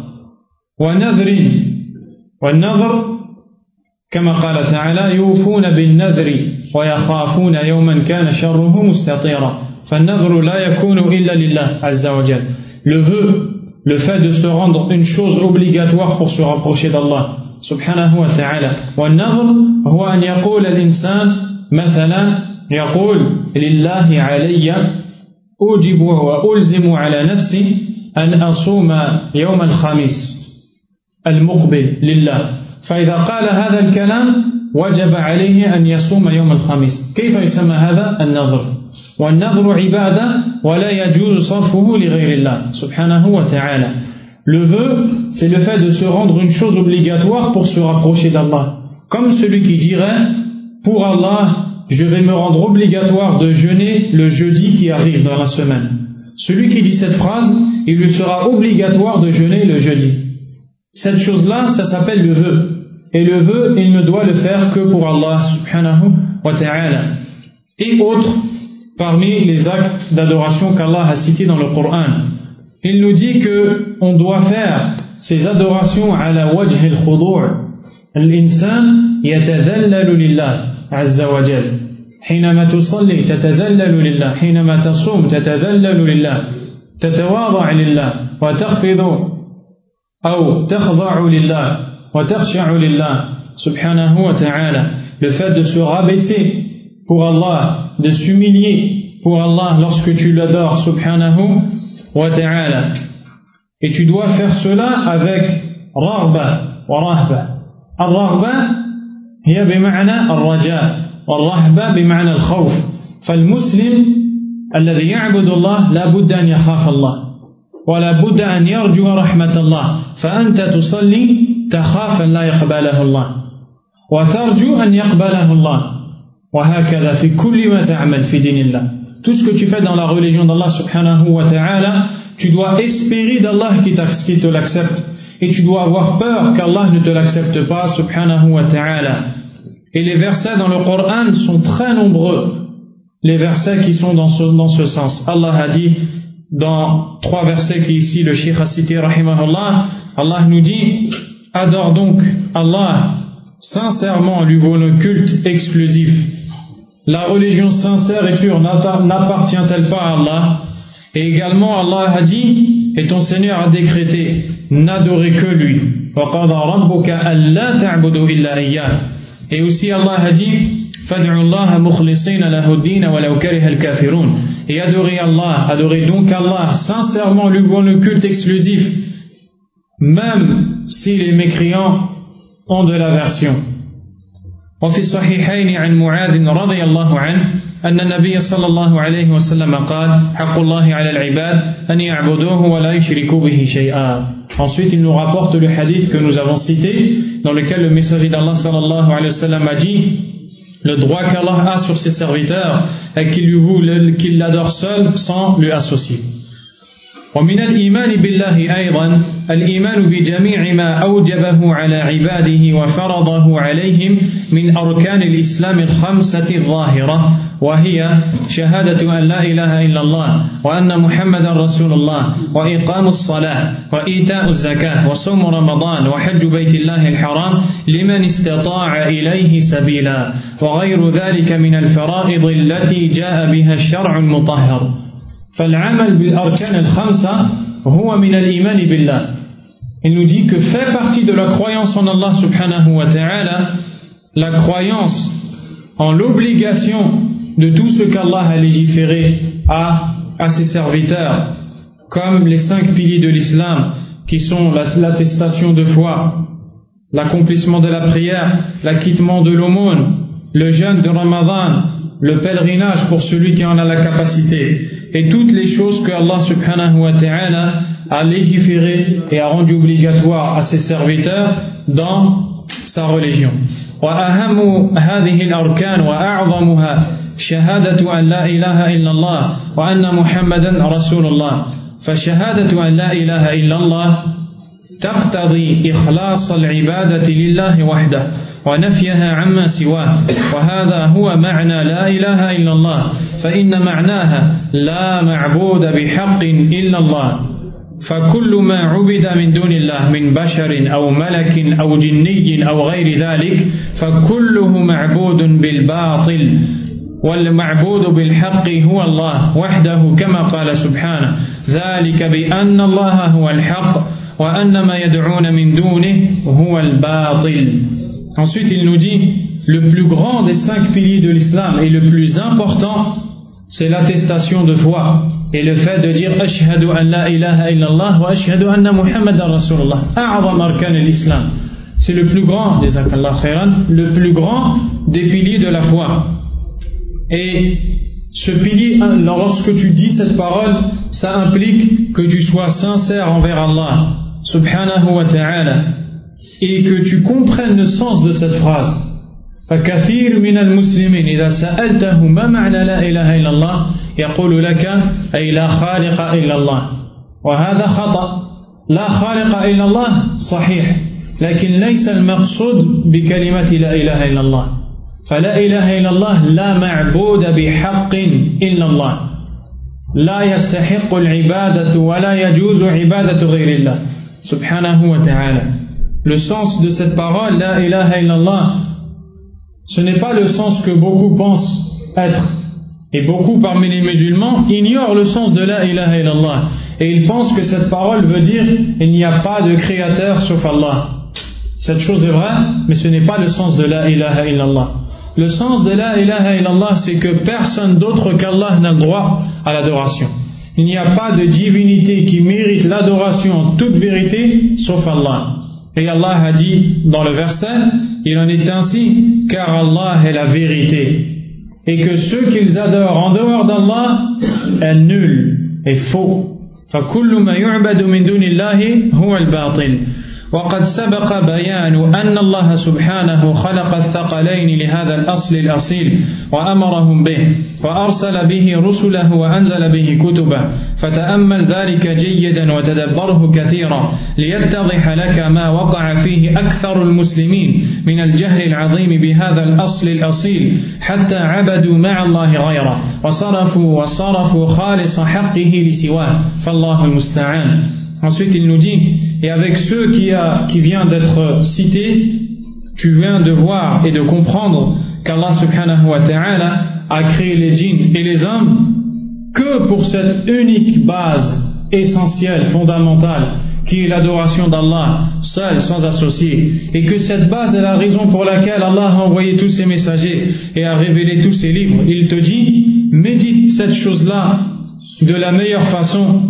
وَالنَّذْرِ كما قال تعالى يوفون بالنذر ويخافون يوما كان شره مستطيرا فالنذر لا يكون إلا لله عز وجل. Le vœu, le fait de se rendre une chose obligatoire pour se rapprocher d'Allah subhanahu wa ta'ala. والنذر هو أن يقول الإنسان مثلا يقول لله علي أوجب وألزم على نفسي أن أصوم يوم الخميس المقبل لله فإذا قال هذا الكلام وجب عليه أن يصوم يوم الخميس. كيف يسمى هذا؟ النذر. والنذر عبادة ولا يجوز صرفه لغير الله سبحانه وتعالى. Le vœu, c'est le fait de se rendre une chose obligatoire pour se rapprocher d'Allah. Comme celui qui dirait, pour Allah, je vais me rendre obligatoire de jeûner le jeudi qui arrive dans la semaine. Celui qui dit cette phrase, il lui sera obligatoire de jeûner le jeudi. Cette chose-là, ça s'appelle le vœu. Et le vœu, il ne doit le faire que pour Allah subhanahu wa ta'ala. Et autres, parmi les actes d'adoration qu'Allah a cités dans le Coran, il nous dit que on doit faire ces adorations ala wajh al-khudu'. L'insan yatadhallalu lillah azza wa jal. حينما تصلي تتذلل لله حينما تصوم تتذلل لله تتواضع لله وتخفض أو تخضع لله وتخشع لله سبحانه وتعالى. Le fait de se rabaisser pour Allah, de s'humilier pour Allah lorsque tu l'adores subhanahu wa ta'ala. Et tu dois faire cela avec raghba wa rahba. Al-raghba hiya bima'na al-raja والرهبة بمعنى الخوف. فالمسلم الذي يعبد الله لا بد أن يخاف الله ولا بد أن يرجو رحمة الله. فأنت تصلي تخاف أن لا يقبله الله وترجو أن يقبله الله وهكذا في كل ما تعمل في دين الله. Tout ce que tu fais dans la religion d'Allah subhanahu wa ta'ala, tu dois espérer d'Allah qu'il te l'accepte et tu dois avoir peur qu'Allah ne te l'accepte pas subhanahu wa ta'ala. Et les versets dans le Coran sont très nombreux, les versets qui sont dans ce sens. Allah a dit dans 3 versets qu'ici le Cheikh a cité rahimahullah, Allah nous dit, adore donc Allah sincèrement, lui vaut le culte exclusif. La religion sincère et pure n'appartient-elle pas à Allah? Et également Allah a dit, et ton Seigneur a décrété, n'adorez que lui. وَقَضَى رَبُّكَ أَلَّا تَعْبُدُوا إِلَّا إِيَّاهُ. Et aussi Allah a dit فَادْعُوا اللَّهَ مُخْلِصِينَ لَهُ الدِّينَ وَلَوْ كَرِهَ الْكَافِرُونَ. Et adorez donc Allah sincèrement, lui vaut le culte exclusif, même si les mécréants ont de l'aversion. وفي الصحيحين عن معاذ رضي الله عنه أن النبي صلى الله عليه وسلم قال حق الله على العباد أن يعبدوه ولا يشركوا به شيئا. Ensuite, il nous rapporte le hadith que nous avons cité, dans lequel le messager d'Allah sallallahu alayhi wa sallam a dit le droit qu'Allah a sur ses serviteurs est qu'il l'adore seul sans lui associer. ومن الإيمان بالله أيضا الإيمان بجميع ما أوجبه على عباده وفرضه عليهم من أركان الإسلام الخمسة الظاهرة وهي شهادة أن لا إله إلا الله وأن محمدا رسول الله وإقام الصلاة وإيتاء الزكاة وصوم رمضان وحج بيت الله الحرام لمن استطاع إليه سبيلا وغير ذلك من الفرائض التي جاء بها الشرع المطهر. فالعمل بالأركان الخمسة هو من الإيمان بالله. Il nous dit que fait partie de la croyance en Allah subhanahu wa ta'ala la croyance en l'obligation de tout ce qu'Allah a légiféré à ses serviteurs, comme les 5 piliers de l'islam qui sont l'attestation de foi, l'accomplissement de la prière, l'acquittement de l'aumône, le jeûne de Ramadan, le pèlerinage pour celui qui en a la capacité, et toutes les choses que Allah subhanahu wa ta'ala a légiféré et a rendu obligatoire à ses serviteurs dans sa religion. وأهم هذه الأركان وأعظمها شهادة أن لا إله إلا الله وأن محمدا رسول الله. فشهادة أن لا إله إلا الله تقتضي إخلاص العبادة لله وحده ونفيها عما سواه وهذا هو معنى لا إله إلا الله فإن معناها لا معبود بحق إلا الله فكل ما عبد من دون الله من بشر أو ملك أو جني أو غير ذلك فكله معبود بالباطل والمعبود بالحق هو الله وحده كما قال سبحانه ذلك بأن الله هو الحق وأن ما يدعون من دونه هو الباطل. Ensuite il nous dit le plus grand des 5 piliers de l'islam et le plus important c'est l'attestation de foi et le fait de dire ashhadu an la ilaha illallah wa ashhadu anna muhammadan rasulullah a'zam arkan al-islam. C'est le plus grand des jazakallahu khairan, le plus grand des piliers de la foi. Et ce pilier, lorsque tu dis cette parole, ça implique que tu sois sincère envers Allah subhanahu wa ta'ala et que tu comprennes le sens de cette phrase. فكثير من المسلمين إذا سألته ما معنى لا إله إلا الله يقول لك أي لا خالق إلا الله وهذا خطأ. لا خالق إلا الله صحيح لكن ليس المقصود بكلمة لا إله إلا الله فلا إله إلا الله لا معبود بحق إلا الله لا يستحق العبادة ولا يجوز عبادة غير الله سبحانه وتعالى. Le sens de cette parole la ilaha illallah, ce n'est pas le sens que beaucoup pensent être, et beaucoup parmi les musulmans ignorent le sens de la ilaha illallah et ils pensent que cette parole veut dire il n'y a pas de créateur sauf Allah. Cette chose est vraie, mais ce n'est pas le sens de la ilaha illallah. Le sens de la ilaha illallah, c'est que personne d'autre qu'Allah n'a le droit à l'adoration. Il n'y a pas de divinité qui mérite l'adoration en toute vérité sauf Allah. Et Allah a dit dans le verset, il en est ainsi car Allah est la vérité et que ceux qu'ils adorent en dehors d'Allah est nul et faux. فكل ما يعبد من دون الله هو الباطل. وقد سبق بيان أن الله سبحانه خلق الثقلين لهذا الأصل الأصيل وأمرهم به وأرسل به رسله وأنزل به كتبه فتأمل ذلك جيدا وتدبره كثيرا ليتضح لك ما وقع فيه أكثر المسلمين من الجهل العظيم بهذا الأصل الأصيل حتى عبدوا مع الله غيره وصرفوا خالص حقه لسواه فالله المستعان. Ensuite il nous dit et avec ceux qui vient d'être cités, tu viens de voir et de comprendre qu'Allah subhanahu wa ta'ala a créé les djinns et les hommes que pour cette unique base essentielle, fondamentale, qui est l'adoration d'Allah, seul, sans associé, et que cette base est la raison pour laquelle Allah a envoyé tous ses messagers et a révélé tous ses livres. Il te dit, médite cette chose-là de la meilleure façon.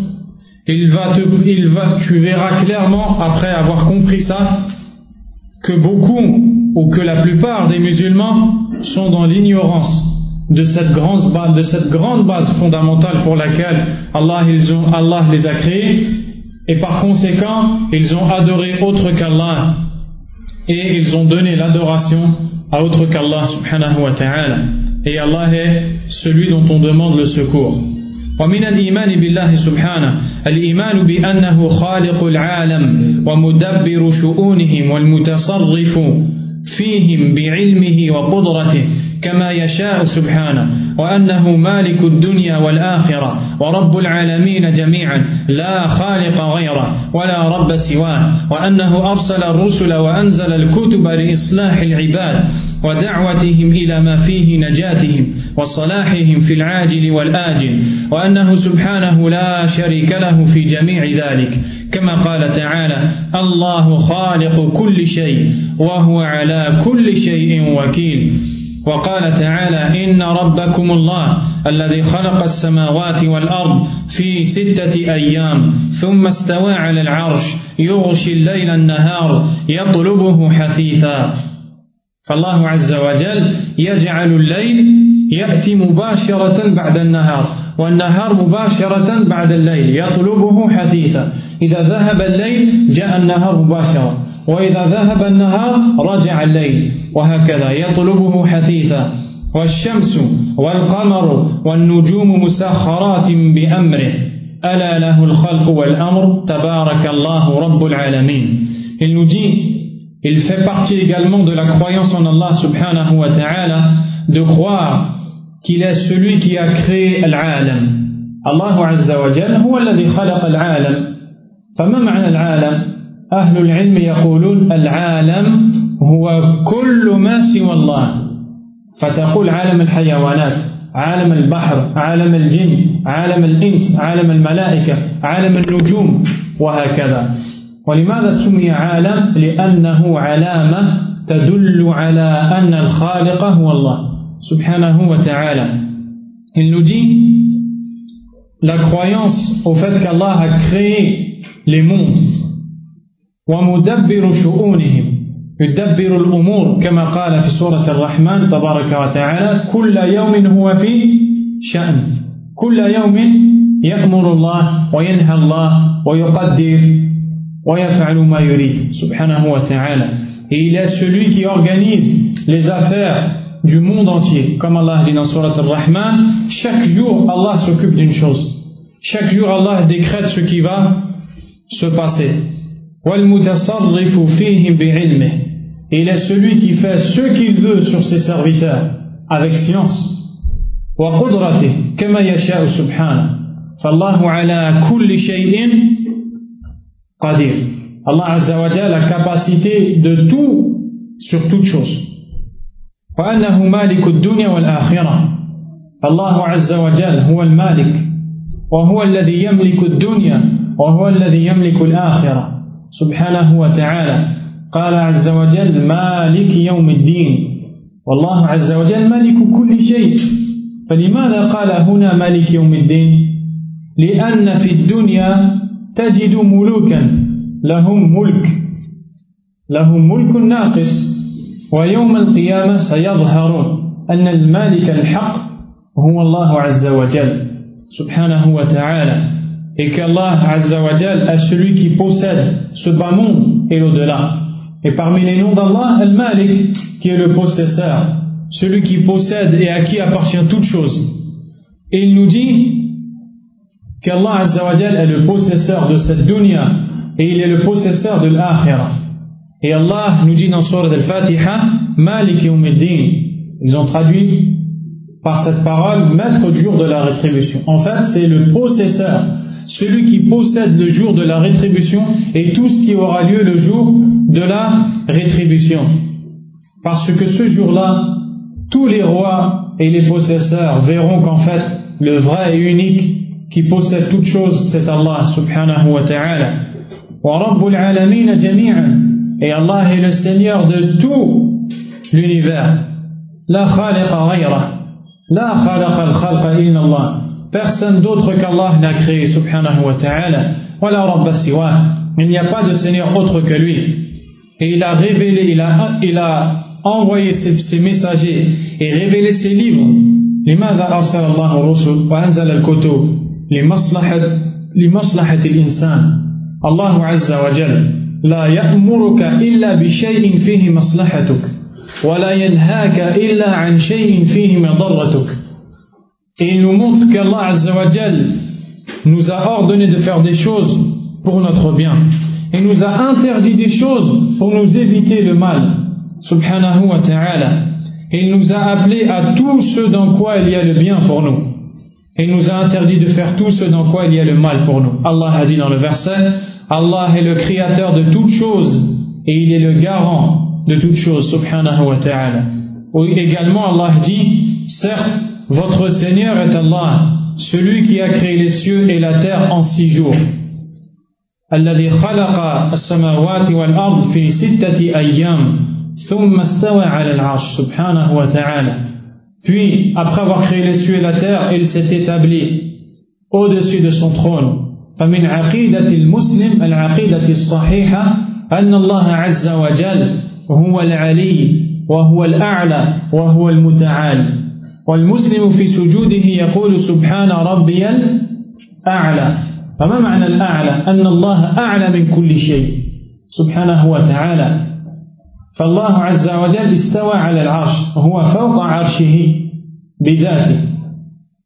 Tu verras clairement, après avoir compris ça, que beaucoup, ou que la plupart des musulmans sont dans l'ignorance de cette grande base fondamentale pour laquelle Allah les a créés, et par conséquent, ils ont adoré autre qu'Allah, et ils ont donné l'adoration à autre qu'Allah subhanahu wa ta'ala. Et Allah est celui dont on demande le secours. ومن الإيمان بالله سبحانه الإيمان بأنه خالق العالم ومدبر شؤونهم والمتصرف فيهم بعلمه وقدرته كما يشاء سبحانه وأنه مالك الدنيا والآخرة ورب العالمين جميعا لا خالق غيره ولا رب سواه وأنه أرسل الرسل وأنزل الكتب لإصلاح العباد ودعوتهم إلى ما فيه نجاتهم وصلاحهم في العاجل والآجل وأنه سبحانه لا شريك له في جميع ذلك كما قال تعالى الله خالق كل شيء وهو على كل شيء وكيل وقال تعالى إن ربكم الله الذي خلق السماوات والأرض في 6 أيام ثم استوى على العرش يغشي الليل النهار يطلبه حثيثا. فالله عز وجل يجعل الليل يأتي مباشرة بعد النهار والنهار مباشرة بعد الليل يطلبه حثيثا. إذا ذهب الليل جاء النهار مباشرة وإذا ذهب النهار رجع الليل وهكذا يطلبه حثيثا. والشمس والقمر والنجوم مسخرات بأمره ألا له الخلق والأمر تبارك الله رب العالمين. Il nous dit, il fait partie également de la croyance en Allah subhanahu wa ta'ala de croire qu'il est celui qui a créé العالم. الله عز وجل هو الذي خلق العالم. فما معنى العالم؟ أهل العلم يقولون العالم هو كل ما سوى الله. فتقول عالم الحيوانات، عالم البحر، عالم الجن، عالم الإنس، عالم الملائكة، عالم النجوم، وهكذا. ولماذا سمي عالم؟ لأنه علامة تدل على أن الخالق هو الله سبحانه وتعالى. Il nous dit la croyance au fait qu'Allah a créé les mondes. ومدبر شؤونهم يدبر الأمور كما قال في سورة الرحمن تبارك وتعالى كل يوم هو في شأن كل يوم يأمر الله وينهى الله ويقدر ويفعل ما يريد سبحانه وتعالى. Et il est celui qui organise les affaires du monde entier. Comme Allah dit dans Surat Al-Rahman, chaque jour Allah s'occupe d'une chose. Chaque jour Allah décrète ce qui va se passer. وَالْمُتَصَرِّفُ فِيهِمْ بِعِلْمِهِ. Et il est celui qui fait ce qu'il veut sur ses serviteurs avec science. وَقُدْرَتِهِ كَمَا يَشَاءُ سُبْحَانَهُ. فَاللَّهُ عَلَى كُلِّ شَيْءٍ قَدِيرٌ. Allah Azza wa Jalla a la capacité de tout sur toute chose. وأنه مالك الدنيا والآخرة. الله عز وجل هو المالك وهو الذي يملك الدنيا وهو الذي يملك الآخرة سبحانه وتعالى. قال عز وجل مالك يوم الدين والله عز وجل مالك كل شيء. فلماذا قال هنا مالك يوم الدين؟ لأن في الدنيا تجد ملوكا لهم ملك ناقص ويوم القيامة سيظهر أن المالك الحق هو الله عز وجل سبحانه وتعالى. Et qu'Allah Azza wa Jal est celui qui possède ce bas monde et l'au-delà. Et parmi les noms d'Allah, Al-Malik, qui est le possesseur, celui qui possède et à qui appartient toute chose. Et il nous dit qu'Allah Azza wa Jal est le possesseur de cette dunya et il est le possesseur de l'akhirah. Et Allah nous dit dans Surah Al-Fatiha, Malik Yawmiddin. Ils ont traduit par cette parole, maître du jour de la rétribution. En fait, c'est le possesseur, celui qui possède le jour de la rétribution et tout ce qui aura lieu le jour de la rétribution. Parce que ce jour-là, tous les rois et les possesseurs verront qu'en fait, le vrai et unique qui possède toute chose, c'est Allah subhanahu wa ta'ala. Wa rabbul alamin jami'an. Et Allah est le Seigneur de tout l'univers. La khaliqa ghayra. La khalaqa al-khalqa illa Allah. Personne d'autre qu'Allah n'a créé, subhanahu wa ta'ala. Wa la rabba siwa. Il n'y a pas de Seigneur autre que lui. Et il a révélé, il a envoyé ses messagers et révélé ses livres. لماذا أرسل الله الرسل وأنزل الكتب لمصلحة الإنسان. الله عز وجل لا يأمرك إلا بشيء فيه مصلحتك ولا ينهاك إلا عن شيء فيه مضرتك. Et il nous montre qu'Allah Azza wa Jal nous a ordonné de faire des choses pour notre bien et nous a interdit des choses pour nous éviter le mal subhanahu wa ta'ala. Et il nous a appelés à tout ce dans quoi il y a le bien pour nous et il nous a interdit de faire tout ce dans quoi il y a le mal pour nous. Allah a dit dans le verset, Allah est le créateur de toutes choses et il est le garant de toutes choses subhanahu wa ta'ala. Également Allah dit, certes votre Seigneur est Allah, celui qui a créé les cieux et la terre en 6 jours. الذي خلق السماوات والأرض في 6 أيام ثم استوى على العرش سبحانه وتعالى. Puis après avoir créé les cieux et la terre, il s'est établi au-dessus de son trône. فمن عقيدة المسلم العقيدة الصحيحة أن الله عز وجل هو العلي وهو الأعلى وهو المتعال. والمسلم في سجوده يقول سبحان ربي الأعلى. فما معنى الأعلى؟ أن الله أعلى من كل شيء سبحانه وتعالى. فالله عز وجل استوى على العرش وهو فوق عرشه بذاته.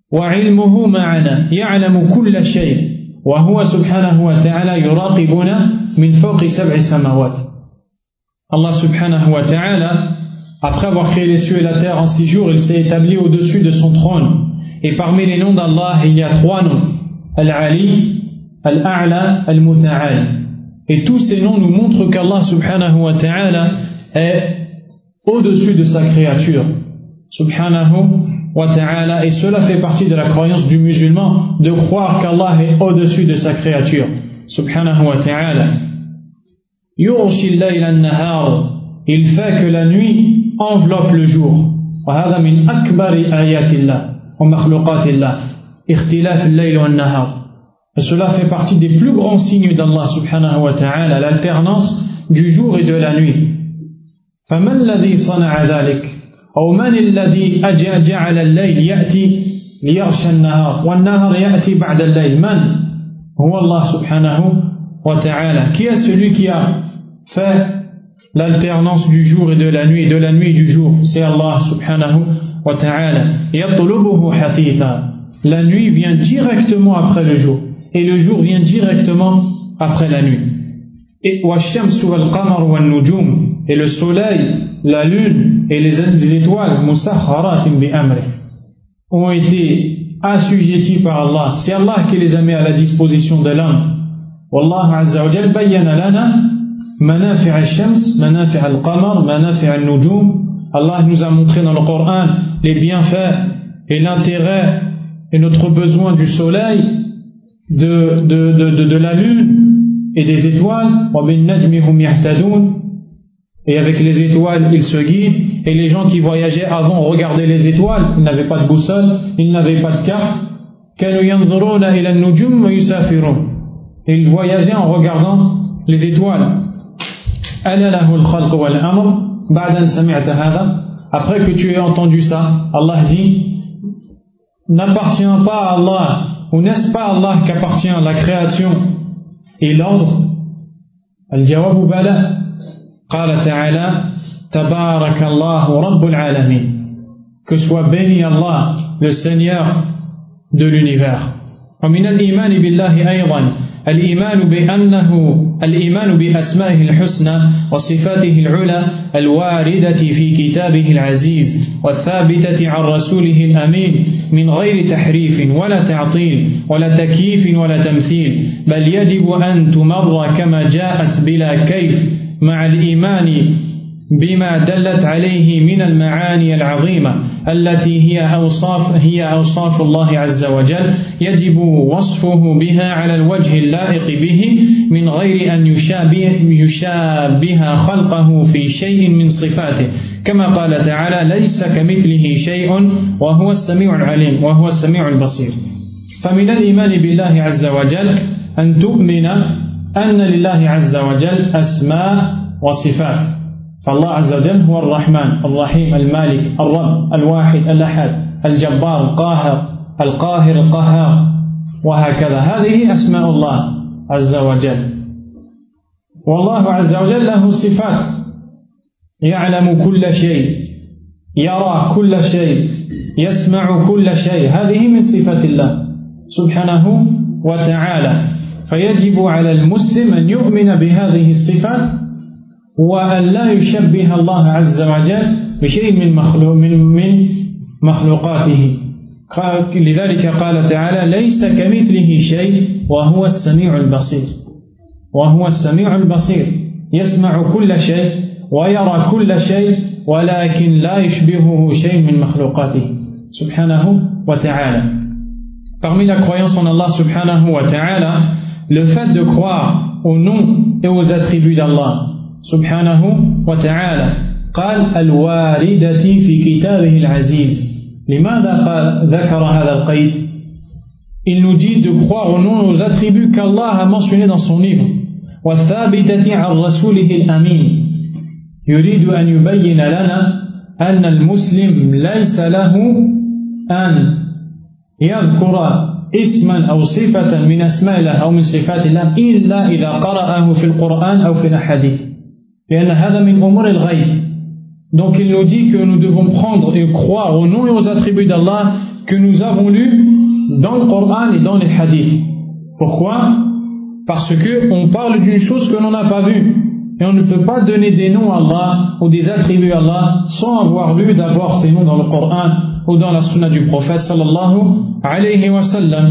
وعلمه معنا يعلم كل شيء وهو سبحانه وتعالى يراقبنا من فوق 7 سماوات. Allah subhanahu wa ta'ala, après avoir créé les cieux et la terre en 6 jours, il s'est établi au-dessus de son trône. Et parmi les noms d'Allah, il y a 3 noms. Al-Ali, Al-A'la, Al-Muta'al. Et tous ces noms nous montrent qu'Allah subhanahu wa ta'ala est au-dessus de sa créature. Subhanahu wa ta'ala. Et cela fait partie de la croyance du musulman, de croire qu'Allah est au-dessus de sa créature. Subhanahu wa ta'ala. Yughshi al-layla an-nahar. Il fait que la nuit enveloppe le jour. وهذا من أكبر آيات الله ومخلوقات الله اختلاف الليل والنهار. Et cela fait partie des plus grands signes d'Allah subhanahu wa ta'ala, l'alternance du jour et de la nuit. فمن الذي صنع ذلك أو من الذي جعل الليل يأتي ليغشى النهار والنهار يأتي بعد الليل؟ من هو الله سبحانه وتعالى. Qui est celui qui a fait l'alternance du jour et de la nuit et du jour? C'est Allah subhanahu wa ta'ala. يطلبه حثيثا. La nuit vient directement après le jour et le jour vient directement après la nuit. Et والشمس والقمر والنجوم. Et le soleil, la lune et les étoiles مسخرات بأمره ont été assujettis par Allah. C'est Allah qui les a mis à la disposition de l'homme. والله عز وجل بين لنا منافع الشمس منافع القمر منافع النجوم. Allah nous a montré dans le Coran les bienfaits et l'intérêt et notre besoin du soleil, de la lune et des étoiles. وبالنجم هم يهتدون. Et avec les étoiles ils se guident. Et les gens qui voyageaient avant regardaient les étoiles, ils n'avaient pas de boussole, ils n'avaient pas de carte. كانوا ينظرون إلى النجوم ويسافرون. Et ils voyageaient en regardant les étoiles. ألا له الخلق والأمر بعد أن سمعت هذا. Après que tu aies entendu ça, Allah dit, n'appartient pas à Allah, ou n'est-ce pas Allah qu'appartient la création et l'ordre? الجواب بلى. قال تعالى تبارك الله رب العالمين. Que soit béni Allah, le Seigneur de l'univers. ومن الإيمان بالله أيضا الإيمان بأسمائه الحسنى وصفاته العلى الواردة في كتابه العزيز والثابتة عن رسوله الأمين من غير تحريف ولا تعطيل ولا تكييف ولا تمثيل، بل يجب أن تمر كما جاءت بلا كيف مع الإيمان بما دلت عليه من المعاني العظيمة التي هي أوصاف الله عز وجل يجب وصفه بها على الوجه اللائق به من غير أن يشابه خلقه في شيء من صفاته، كما قال تعالى ليس كمثله شيء وهو السميع العليم وهو السميع البصير. فمن الإيمان بالله عز وجل أن تؤمن أن لله عز وجل أسماء وصفات. فالله عز وجل هو الرحمن الرحيم المالك الرب الواحد الأحد الجبار القاهر القهار وهكذا. هذه أسماء الله عز وجل. والله عز وجل له صفات، يعلم كل شيء، يرى كل شيء، يسمع كل شيء. هذه من صفات الله سبحانه وتعالى. فيجب على المسلم أن يؤمن بهذه الصفات وأن لا يشبه الله عز وجل بشيء من مخلوقاته. لذلك قال تعالى ليس كمثله شيء وهو السميع البصير. وهو السميع البصير يسمع كل شيء ويرى كل شيء ولكن لا يشبهه شيء من مخلوقاته سبحانه وتعالى. Parmi la croyance en Allah subhanahu wa ta'ala, le fait de croire aux noms et aux attributs d'Allah سبحانه وتعالى. قال الواردة في كتابه العزيز. لماذا ذكر هذا القيد؟ Il nous dit de croire aux noms et aux attributs qu'Allah a mentionnés dans son livre. والثابتة عن رسوله الأمين. يريد أن يبين لنا أن المسلم ليس له أن يذكر اسما أو صفة من أسماء الله أو من صفات الله إلا إذا قرأه في القرآن أو في الأحاديث. لأن هذا من أمور الغيب. Donc il nous dit que nous devons prendre et croire aux noms et aux attributs d'Allah que nous avons lues dans le Coran et dans les hadiths. Pourquoi? Parce qu'on parle d'une chose que l'on n'a pas vue. Et on ne peut pas donner des noms à Allah ou des attributs à Allah sans avoir lu d'abord ces noms dans le Coran ou dans la sunna du prophète sallallahu alayhi wa sallam.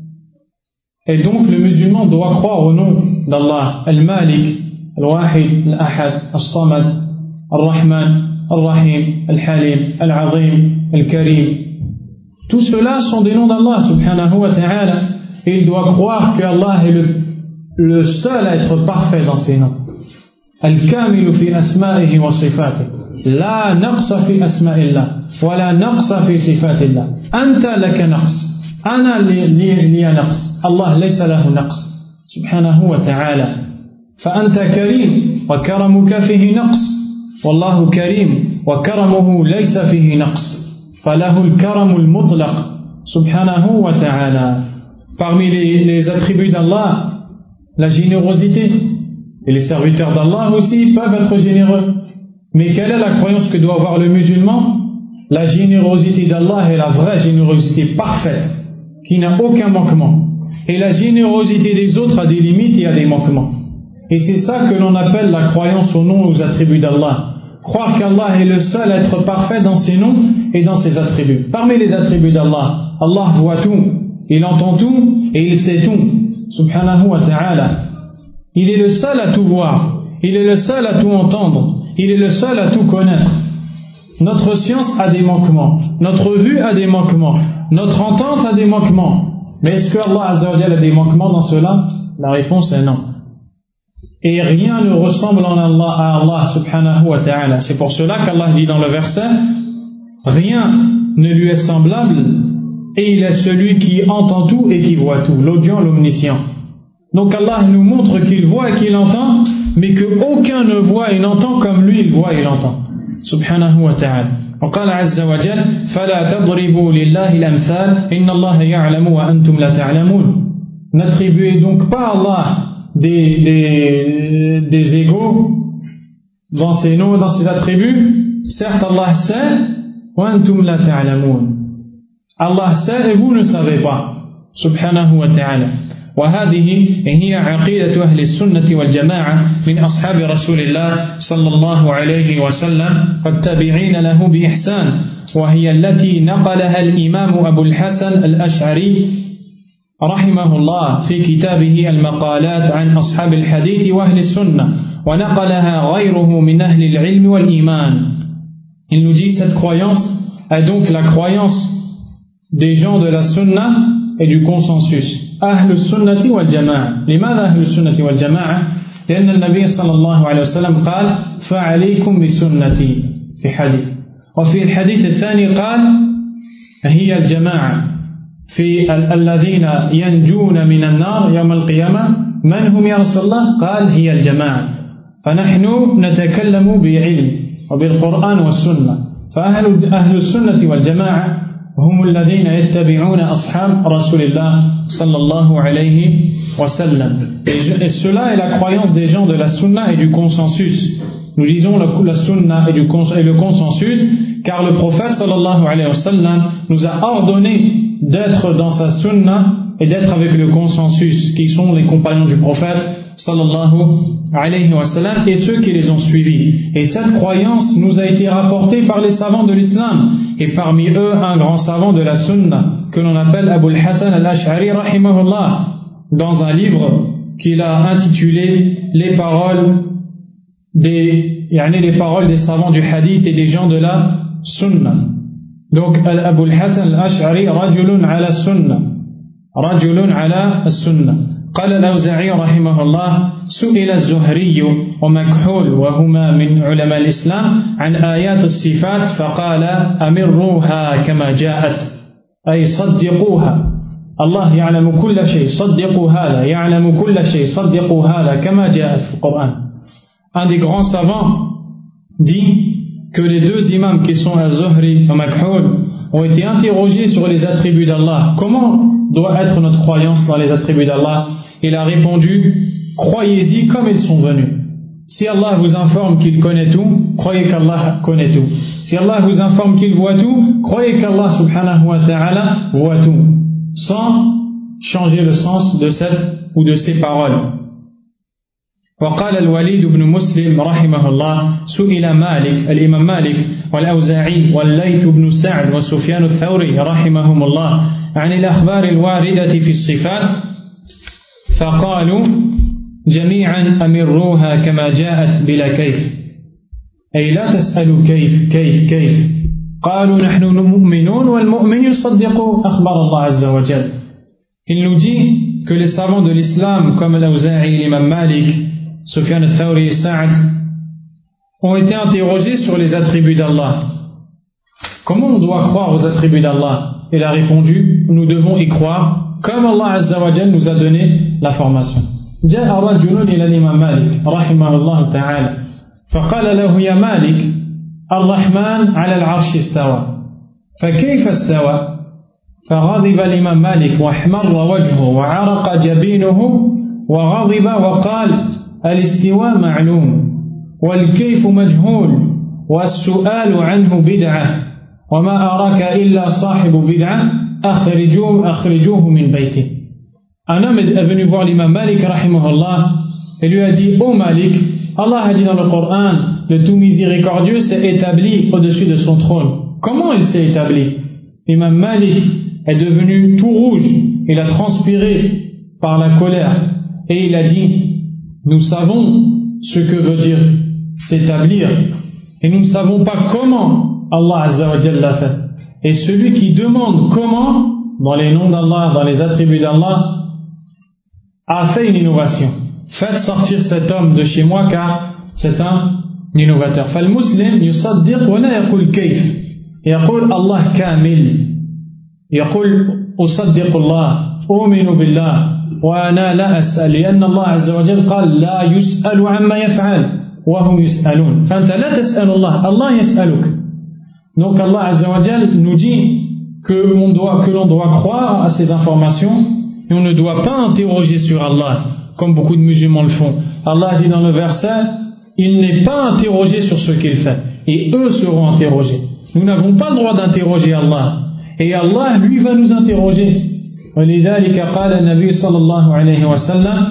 Et donc le musulman doit croire au nom d'Allah, Al-Malik, Al-Wahid, Al-Ahad, Al-Samad, Al-Rahman, Al-Rahim, Al-Halim, Al-Azim, Al-Karim. Tout cela sont des noms d'Allah subhanahu wa ta'ala. Et il doit croire que Allah est le seul à être parfait dans ses noms. Al-Kamilu fi asma'ihi wa sifatih. La naqsa fi asma'illah. Wa la naqsa fi sifatillah. Anta laka naqs. Ana liya naqs. Allah laysa lahu naqs. Subhanahu wa ta'ala. Fa anta karim. Wa karamuka fihi naqs. Wallahu karim. Wa karamuhu laysa fihi naqs. Falahu al-karamu al-mutlaq. Subhanahu wa ta'ala. Parmi les attributs d'Allah, la générosité. Et les serviteurs d'Allah aussi peuvent être généreux. Mais quelle est la croyance que doit avoir le musulman? La générosité d'Allah est la vraie générosité parfaite, qui n'a aucun manquement. Et la générosité des autres a des limites et a des manquements. Et c'est ça que l'on appelle la croyance aux noms et aux attributs d'Allah. Croire qu'Allah est le seul à être parfait dans ses noms et dans ses attributs. Parmi les attributs d'Allah, Allah voit tout, il entend tout et il sait tout. Subhanahu wa ta'ala. Il est le seul à tout voir, il est le seul à tout entendre, il est le seul à tout connaître. Notre science a des manquements, notre vue a des manquements, notre entente a des manquements. Mais est-ce que Allah Azza wa Jalla a des manquements dans cela? La réponse est non. Et rien ne ressemble à Allah subhanahu wa ta'ala. C'est pour cela qu'Allah dit dans le verset, rien ne lui est semblable et il est celui qui entend tout et qui voit tout, l'audient, l'omniscient. Donc Allah nous montre qu'il voit et qu'il entend, mais qu'aucun ne voit et n'entend comme lui il voit et l'entend. Subhanahu wa ta'ala. وقال عز وجل فلا تضربوا لله الأمثال إن الله يعلم وأنتم لا تعلمون. N'attribuez donc pas à Allah des égaux dans ses noms et dans ses attributs. Certes Allah sait, وأنتم لا تعلمون. Allah sait et vous ne savez pas. Subhanahu wa ta'ala. وهذه هي عقيدة أهل السنة والجماعة من أصحاب رسول الله صلى الله عليه وسلم والتابعين له بإحسان وهي التي نقلها الإمام أبو الحسن الأشعري رحمه الله في كتابه المقالات عن أصحاب الحديث وأهل السنة ونقلها غيره من أهل العلم والإيمان. Il nous dit cette croyance est donc la croyance des gens de la sunna et du consensus. أهل السنة والجماعة. لماذا أهل السنة والجماعة؟ لأن النبي صلى الله عليه وسلم قال فعليكم بسنتي في حديث. وفي الحديث الثاني قال هي الجماعة في الذين ينجون من النار يوم القيامة. من هم يا رسول الله؟ قال هي الجماعة. فنحن نتكلم بعلم وبالقرآن والسنة. فأهل السنة والجماعة هم الذين يتبعون أصحاب رسول الله صلى الله عليه وسلم. Et cela est la croyance des gens de la sunna et du consensus. Nous disons la sunna et le consensus car le prophète sallallahu alayhi wa sallam nous a ordonné d'être dans sa sunna et d'être avec le consensus qui sont les compagnons du prophète sallallahu alayhi wa sallam et ceux qui les ont suivis. Et cette croyance nous a été rapportée par les savants de l'islam et parmi eux un grand savant de la sunna que l'on appelle Abu al-Hasan al-Ash'ari rahimahullah dans un livre qu'il a intitulé les paroles des savants du hadith et des gens de la sunna. Donc Abu al-Hasan al-Ash'ari rajulun ala sunna رجل على السنة. قال الأوزاعي رحمه الله سئل الزهري ومكحول وهما من علماء الإسلام عن آيات الصفات فقال أمروها كما جاءت أي صدقوها. الله يعلم كل شيء صدقوا هذا يعلم كل شيء صدقوا هذا كما جاءت في القرآن. Un des grands savants dit que les deux imams qui sont Az-Zuhri et Makhoul ont été interrogés sur les attributs d'Allah. Comment doit être notre croyance dans les attributs d'Allah? Il a répondu, croyez-y comme ils sont venus. Si Allah vous informe qu'il connaît tout, croyez qu'Allah connaît tout. Si Allah vous informe qu'il voit tout, croyez qu'Allah subhanahu wa ta'ala voit tout, sans changer le sens de cette ou de ces paroles. وقال الوليد بن مسلم رحمه الله سئل مالك الإمام مالك والأوزاعي والليث بن سعد وسفيان الثوري رحمهم الله عن الأخبار الواردة في الصفات فقالوا جميعا أمروها كما جاءت بلا كيف أي لا تسألوا كيف قالوا نحن مؤمنون والمؤمن يصدق أخبار الله عز وجل. Il nous dit que les savants de l'islam comme l'Awza'i, l'imam Malik, Sufyan al-Thawri et Sa'd ont été interrogés sur les attributs d'Allah. Comment on doit croire aux attributs d'Allah? Il a répondu, nous devons y croire comme Allah Azza wa Jal nous a donné la formation. جاء رجل إلى الإمام مالك رحمه الله تعالى فقال له يا مالك الرحمن على العرش استوى فكيف استوى؟ فغضب الإمام مالك واحمر وجهه وعرق جبينه وغضب وقال الاستواء معلوم والكيف مجهول والسؤال عنه بدعة وما أراك إلا صاحب بدعة أخرجوه من بيته. Un homme est venu voir l'imam Malik rahimahullah et lui a dit: ô Malik, Allah a dit dans le Coran, le tout miséricordieux s'est établi au-dessus de son trône. Comment il s'est établi? L'imam Malik est devenu tout rouge, il a transpiré par la colère et il a dit: nous savons ce que veut dire s'établir et nous ne savons pas comment Allah Azza wa Jalla l'a fait. Et celui qui demande comment, dans les noms d'Allah, dans les attributs d'Allah, a fait une innovation. Faites sortir cet homme de chez moi car c'est un innovateur. فالمسلم يصدق ولا يقول كيف يقول الله كامل يقول أصدق الله أؤمن بالله وأنا لا أسأل لأن الله عز وجل قال لا يسأل عما يفعل وهم يسألون فأنت لا تسأل الله الله يسألك. Donc Allah Azza wa Jal nous dit que l'on doit croire à ces informations et on ne doit pas interroger sur Allah comme beaucoup de musulmans le font. Allah dit dans le verset, il n'est pas interrogé sur ce qu'il fait et eux seront interrogés. Nous n'avons pas le droit d'interroger Allah et Allah lui va nous interroger. ولذلك قال النبي صلى الله عليه وسلم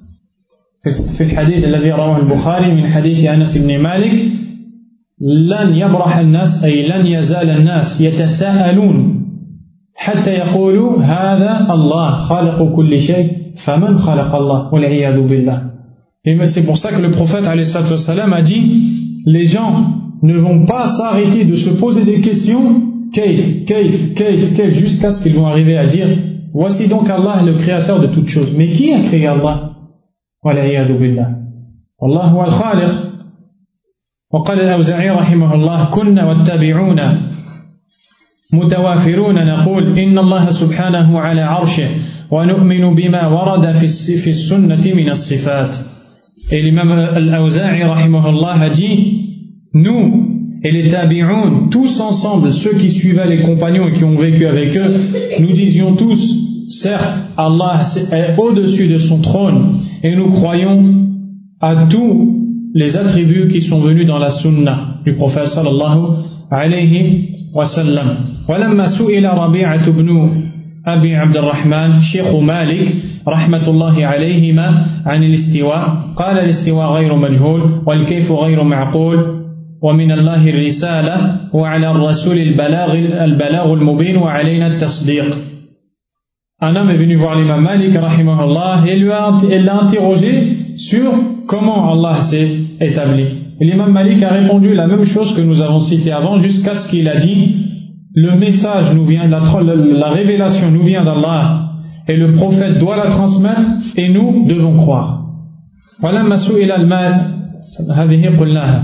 في الحديث الذي رواه البخاري من حديث أنس بن مالك لن يبرح الناس أي لن يزال الناس يتساءلون حتى يقولوا هذا الله خالق كل شيء فمن خلق الله والعياذ بالله. Et c'est pour ça que le prophète alayhi salatu wassalam a dit les gens ne vont pas s'arrêter de se poser des questions kayf jusqu'à ce qu'ils vont arriver à dire voici donc Allah le créateur de toutes choses. Mais qui a créé Allah? والعياذ بالله. والله هو الخالق. وقال الأوزاعي رحمه الله كنا والتابعون متوافرون نقول إن الله سبحانه على عرشه ونؤمن بما ورد في السنة من الصفات. Et l'imam al-Awza'i rahimahullah a dit nous et les tabi'un tous ensemble, ceux qui suivaient les compagnons et qui ont vécu avec eux, nous disions tous certes Allah est au-dessus de son trône et nous croyons à tous les attributs qui sont venus dans la sunna du prophète sallallahu alayhi wa sallam. ولما سئل ربيعة بن أبي عبد الرحمن شيخ مالك رحمة الله عليهما عن الاستواء قال الاستواء غير مجهول والكيف غير معقول ومن الله الرسالة وعلى الرسول البلاغ المبين وعلينا التصديق. Un homme est venu voir l'imam Malik rahimahullah et il l'a interrogé sur comment Allah s'est établi. Et l'imam Malik a répondu la même chose que nous avons cité avant jusqu'à ce qu'il a dit le message nous vient, la révélation nous vient d'Allah et le prophète doit la transmettre et nous devons croire. ولما سئل المال هذه قلناها.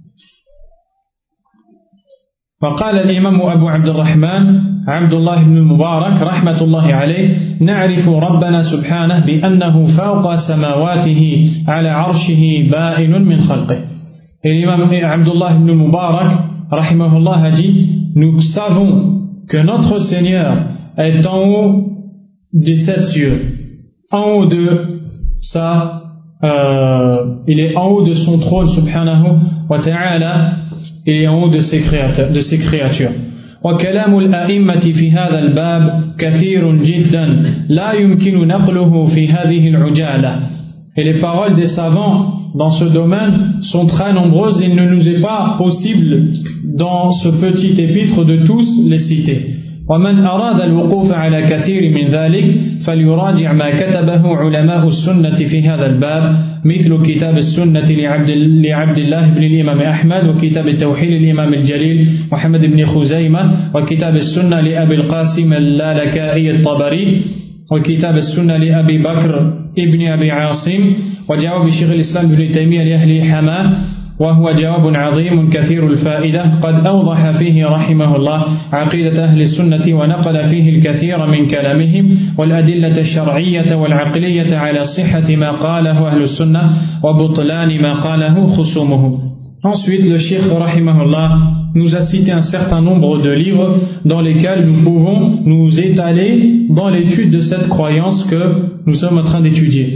فقال الإمام أبو عبد الرحمن عبد الله بن المبارك رحمة الله عليه نعرف ربنا سبحانه بأنه فوق سماواته على عرشه بائن من خلقه. Et l'imam Abdullah ibn Mubarak rahimahullah a dit nous savons que notre Seigneur est en haut des 7 cieux, en haut de il est en haut de son trône subhanahu wa ta'ala et en haut de ses créatures. وكلام الأئمة في هذا الباب كثير جدا لا يمكن نقله في هذه العجالة. Et les paroles des savants dans ce domaine sont très nombreuses, il ne nous est pas possible dans ce petit épître de tous les citer. ومن أراد الوقوف على كثير من ذلك فليراجع ما كتبه علماء السنة في هذا الباب مثل كتاب السنة لعبد الله بن الإمام أحمد وكتاب التوحيد للإمام الجليل محمد بن خزيمة وكتاب السنة لأبي القاسم اللالكائي الطبري وكتاب السنة لأبي بكر ابن أبي عاصم وجواب شيخ الإسلام ابن تيمية لأهل حماه وهو جواب عظيم كثير الفائدة قد أوضح فيه رحمه الله عقيدة أهل السنة ونقل فيه الكثير من كلامهم والأدلة الشرعية والعقلية على صحة ما قاله أهل السنة وبطلان ما قاله خصومهم. Ensuite, le Cheikh rahimahullah nous a cité un certain nombre de livres dans lesquels nous pouvons nous étaler dans l'étude de cette croyance que nous sommes en train d'étudier.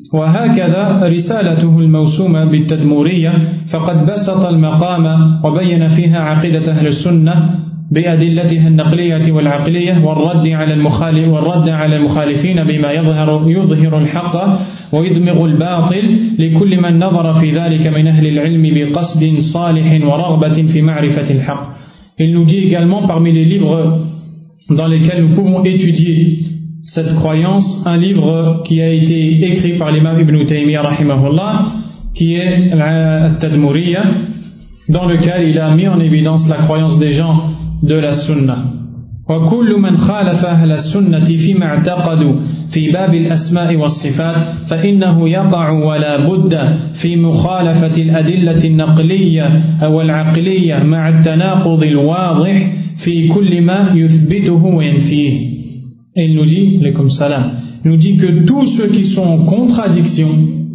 وهكذا رسالته الموسومة بالتدمورية فقد بسط المقام وبين فيها عقيدة أهل السنة بأدلتها النقلية والعقلية والرد على المخالفين بما يظهر الحق ويدمغ الباطل لكل من نظر في ذلك من أهل العلم بقصد صالح ورغبة في معرفة الحق. Il nous dit également parmi les livres dans lesquels nous pouvons étudier cette croyance, un livre qui a été écrit par l'imam Ibn Taymiyyah rahimahullah, qui est Al-Tadmuriyya, dans lequel il a mis en évidence la croyance des gens de la sunna. وكل من خالف أهل السنة فيما اعتقدوا في باب الأسماء والصفات فإنه يقع ولا بد في مخالفة الأدلة النقلية أو العقلية مع التناقض الواضح في كل ما يثبته وينفيه. Et il nous dit, nous dit que tous ceux qui sont en contradiction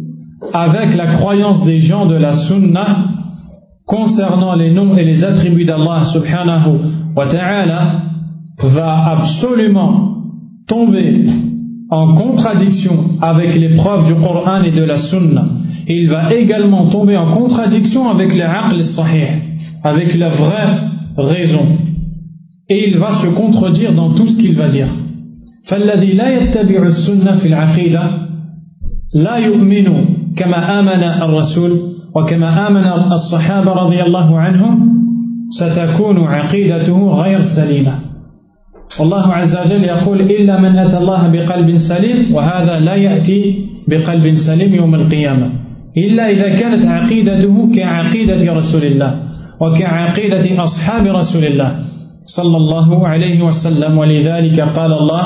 avec la croyance des gens de la sunna concernant les noms et les attributs d'Allah subhanahu wa ta'ala va absolument tomber en contradiction avec les preuves du Coran et de la sunna. Et il va également tomber en contradiction avec les aql sahih, avec la vraie raison. Et il va se contredire dans tout ce qu'il va dire. فالذي لا يتبع السنة في العقيدة لا يؤمن كما آمن الرسول وكما آمن الصحابة رضي الله عنهم ستكون عقيدته غير سليمة. والله عز وجل يقول إلا من أتى الله بقلب سليم وهذا لا يأتي بقلب سليم يوم القيامة إلا إذا كانت عقيدته كعقيدة رسول الله وكعقيدة أصحاب رسول الله صلى الله عليه وسلم. ولذلك قال الله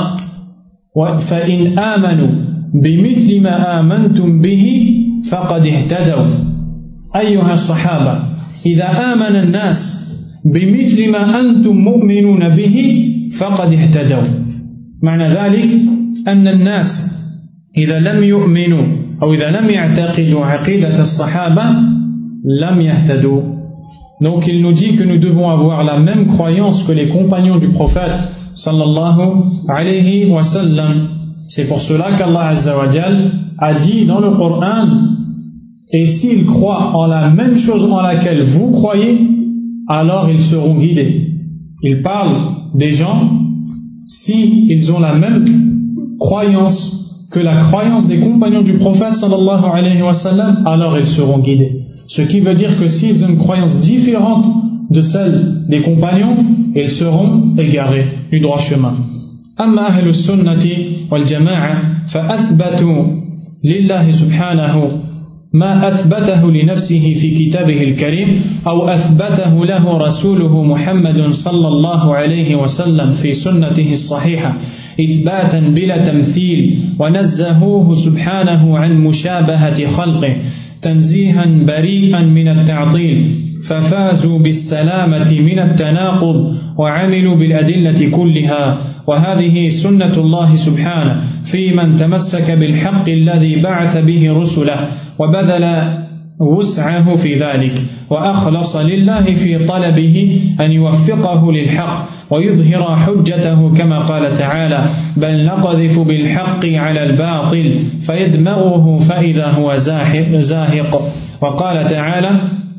فإن آمنوا بمثل ما آمنتم به فقد اهتدوا. أيها الصحابة إذا آمن الناس بمثل ما أنتم مؤمنون به فقد اهتدوا. معنى ذلك أن الناس إذا لم يؤمنوا أو إذا لم يعتقدوا عقيدة الصحابة لم يهتدوا. Donc il nous dit que nous devons avoir la même croyance que les compagnons du prophète sallallahu alayhi wa sallam. C'est pour cela qu'Allah azza wa jal a dit dans le Coran: et s'ils croient en la même chose en laquelle vous croyez, alors ils seront guidés. Il parle des gens, si ils ont la même croyance que la croyance des compagnons du prophète sallallahu alayhi wa sallam, alors ils seront guidés. Ce qui veut dire que s'ils ont une croyance différente de celle des compagnons, ils seront égarés du droit chemin. أما أهل السنة والجماعة فأثبتوا لله سبحانه ما أثبته لنفسه في كتابه الكريم أو أثبته له رسوله محمد صلى الله عليه وسلم في سنته الصحيحة إثباتا بلا تمثيل ونزهوه سبحانه عن مشابهة خلقه تنزيها بريئا من التعطيل ففازوا بالسلامة من التناقض وعملوا بالأدلة كلها. وهذه سنة الله سبحانه في من تمسك بالحق الذي بعث به رسله وبذل وسعه في ذلك وأخلص لله في طلبه أن يوفقه للحق ويظهر حجته كما قال تعالى: بل نقذف بالحق على الباطل فيدمغه فإذا هو زاهق. وقال تعالى: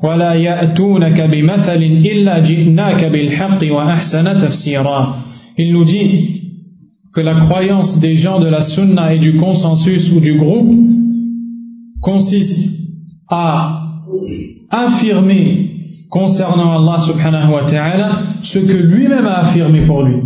ولا يأتونك بمثل إلا جئناك بالحق وأحسن تفسيرا. Il nous dit que la croyance des gens de la sunna et du consensus ou du groupe consiste à affirmer concernant Allah subhanahu wa ta'ala ce que lui-même a affirmé pour lui.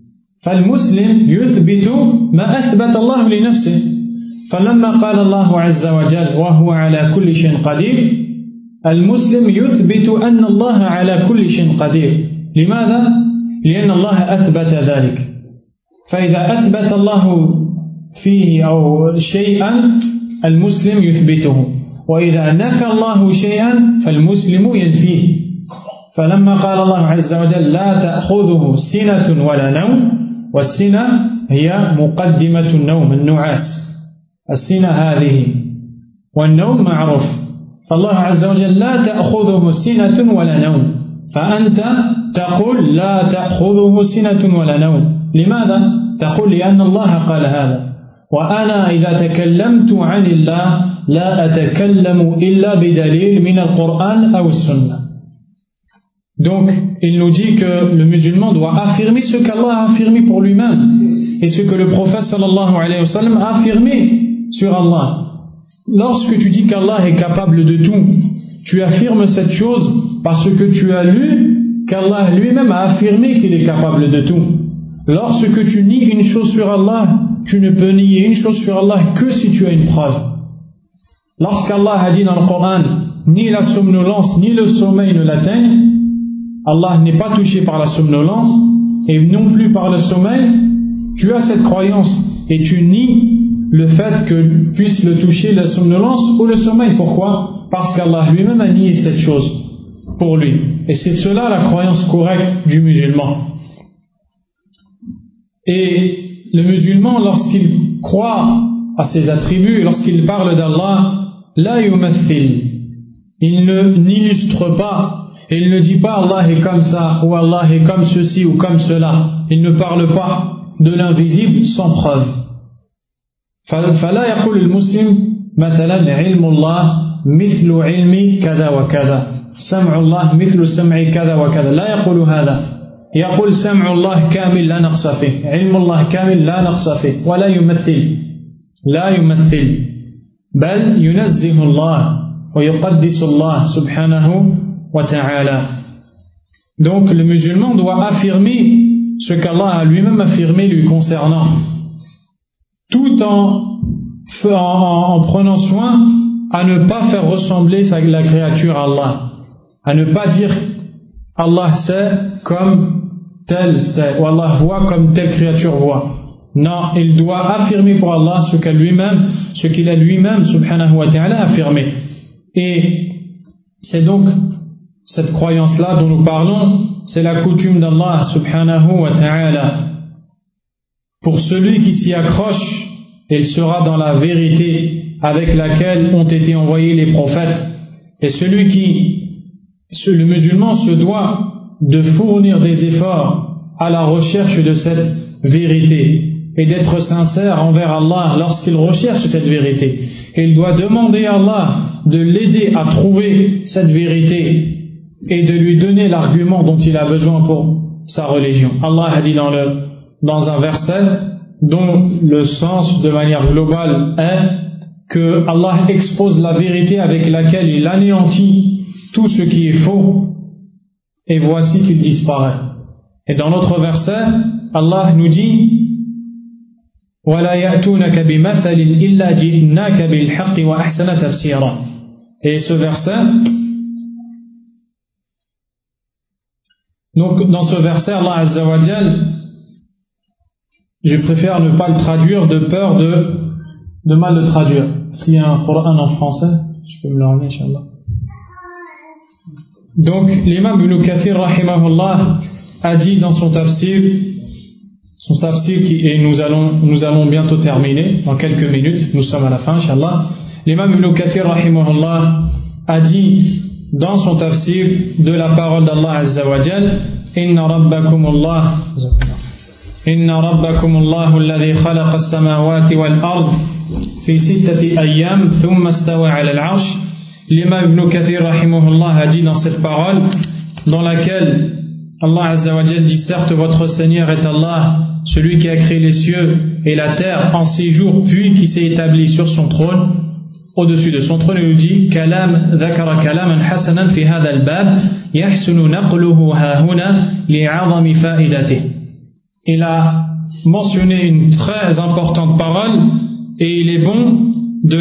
فالمسلم يثبت ما أثبت الله لنفسه فلما قال الله عز وجل وهو على كل شيء قدير المسلم يثبت أن الله على كل شيء قدير. لماذا؟ لأن الله أثبت ذلك. فإذا أثبت الله فيه أو شيئا المسلم يثبته، وإذا نفى الله شيئا فالمسلم ينفيه. فلما قال الله عز وجل لا تأخذه سنة ولا نوم، والسنة هي مقدمة النوم النعاس، السنة هذه، والنوم معروف. فالله عز وجل لا تأخذه سنة ولا نوم، فأنت تقول لا تأخذه سنة ولا نوم. لماذا؟ تقول لأن الله قال هذا. وأنا إذا تكلمت عن الله لا أتكلم إلا بدليل من القرآن أو السنة. Donc, il nous dit que le musulman doit affirmer ce qu'Allah a affirmé pour lui-même et ce que le prophète sallallahu alayhi wa sallam a affirmé sur Allah. Lorsque tu dis qu'Allah est capable de tout, tu affirmes cette chose parce que tu as lu qu'Allah lui-même a affirmé qu'il est capable de tout. Lorsque tu nies une chose sur Allah, tu ne peux nier une chose sur Allah que si tu as une preuve. Lorsqu'Allah a dit dans le Coran, ni la somnolence ni le sommeil ne l'atteignent, Allah n'est pas touché par la somnolence et non plus par le sommeil, tu as cette croyance et tu nies le fait que puisse le toucher la somnolence ou le sommeil. Pourquoi? Parce qu'Allah lui-même a nié cette chose pour lui. Et c'est cela la croyance correcte du musulman. Et le musulman, lorsqu'il croit à ses attributs, lorsqu'il parle d'Allah, la yumathil, il n'illustre pas, il ne dit pas Allah est comme ça, ou Allah est comme ceci ou comme cela. Il ne parle pas de l'invisible sans preuve. فلا يقول المسلم مثلا علم الله مثل علم كذا وكذا، سمع الله مثل سمع كذا وكذا، لا يقول هذا. يقول سمع الله كامل لا نقص فيه، علم الله كامل لا نقص فيه، ولا يمثل، لا يمثل، بل ينزه الله ويقدس الله سبحانه وتعالى. Donc le musulman doit affirmer ce qu'Allah a lui-même affirmé lui concernant, tout en prenant soin à ne pas faire ressembler la créature à Allah, à ne pas dire Allah sait comme tel sait, ou Allah voit comme telle créature voit. Non, il doit affirmer pour Allah ce qu'il a lui-même subhanahu wa ta'ala affirmé. Et c'est donc cette croyance-là dont nous parlons, c'est la coutume d'Allah subhanahu wa ta'ala. Pour celui qui s'y accroche, il sera dans la vérité avec laquelle ont été envoyés les prophètes. Et le musulman se doit de fournir des efforts à la recherche de cette vérité et d'être sincère envers Allah lorsqu'il recherche cette vérité. Et il doit demander à Allah de l'aider à trouver cette vérité et de lui donner l'argument dont il a besoin pour sa religion. Allah a dit dans un verset dont le sens de manière globale est que Allah expose la vérité avec laquelle il anéantit tout ce qui est faux, et voici qu'il disparaît. Et dans l'autre verset, Allah nous dit وَلَا يَأْتُونَكَ بِمَثَلٍ إِلَّا جِئْنَاكَ بِالْحَقِّ وَأَحْسَنَ تَفْسِيرًا. Et ce verset, donc dans ce verset, Allah Azza wa Jal, je préfère ne pas le traduire de peur de mal le traduire. S'il y a un Coran en français, je peux me le ramener, Inch'Allah. Donc l'imam Ibn Kathir rahimahullah a dit dans son tafsir et nous allons bientôt terminer dans quelques minutes, nous sommes à la fin Inch'Allah. L'imam Ibn Kathir rahimahullah a dit dans son tafsir de la parole d'Allah Azza wa Jal, Inna rabbakum Allahu alladhi khalaqa as-samawati wal ard fi sittati ayyam thumma istawa 'ala al-'arsh l'imam Ibn Kathir rahimahullah a dit dans cette parole, dans laquelle Allah Azza wa Jal dit: certes votre Seigneur est Allah, celui qui a créé les cieux et la terre en 6 jours, puis qui s'est établi sur son trône, au-dessus de son trône. Il nous dit: ذكر كلاما حسنا في هذا الباب يحسن نقله ها هنا لعظم فائدته. Il a mentionné une très importante parole et il est bon de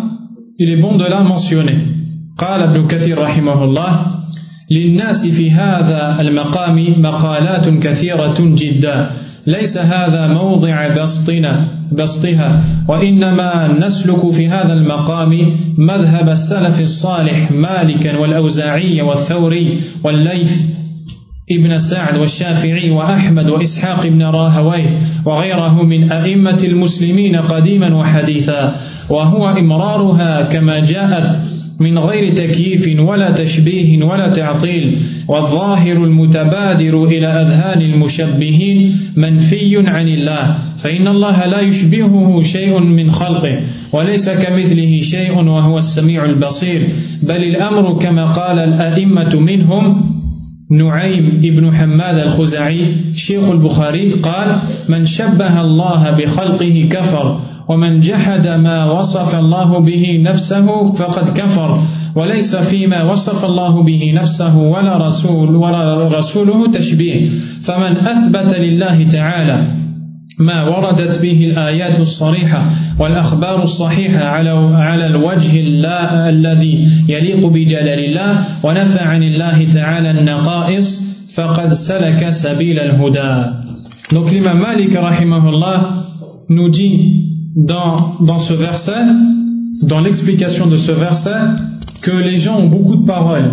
la mentionner. قال ابن كثير رحمه الله: للناس في هذا المقام مقالات كثيرة جدا ليس هذا موضع بسطها وإنما نسلك في هذا المقام مذهب السلف الصالح مالكا والأوزاعي والثوري والليث ابن سعد والشافعي وأحمد وإسحاق بن راهويه وغيره من أئمة المسلمين قديما وحديثا، وهو إمرارها كما جاءت من غير تكييف ولا تشبيه ولا تعطيل، والظاهر المتبادر إلى أذهان المشبهين منفي عن الله، فإن الله لا يشبهه شيء من خلقه وليس كمثله شيء وهو السميع البصير، بل الأمر كما قال الأئمة منهم نعيم ابن حماد الخزاعي شيخ البخاري قال: من شبه الله بخلقه كفر، ومن جحد ما وصف الله به نفسه فقد كفر، وليس فيما وصف الله به نفسه ولا رسوله تشبيه، فمن أثبت لله تعالى ما وردت به الآيات الصريحة والأخبار الصحيحة على الوجه الذي يليق بجلال الله ونفى عن الله تعالى النقائص فقد سلك سبيل الهدى. Donc l'imam Malik rahimahullah nous dit dans ce verset, dans l'explication de ce verset, que les gens ont beaucoup de paroles.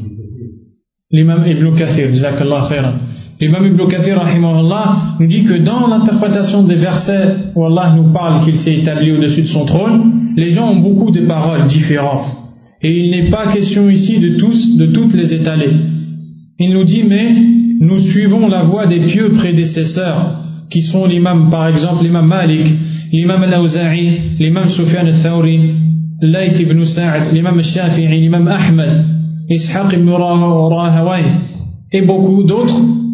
L'imam Ibn Kathir, jazakallah khairan. L'imam Ibn Kathir rahimahullah nous dit que dans l'interprétation des versets où Allah nous parle qu'il s'est établi au-dessus de son trône, les gens ont beaucoup de paroles différentes. Et il n'est pas question ici de toutes les étaler. Il nous dit: mais nous suivons la voie des pieux prédécesseurs, qui sont l'imam, par exemple, l'imam Malik, l'imam al-Awza'i, l'imam Sufyan al-Thawri, Layth ibn Sa'd, l'imam al-Shafi'i, l'imam Ahmed, Ishaq ibn Rahawayh, et beaucoup d'autres,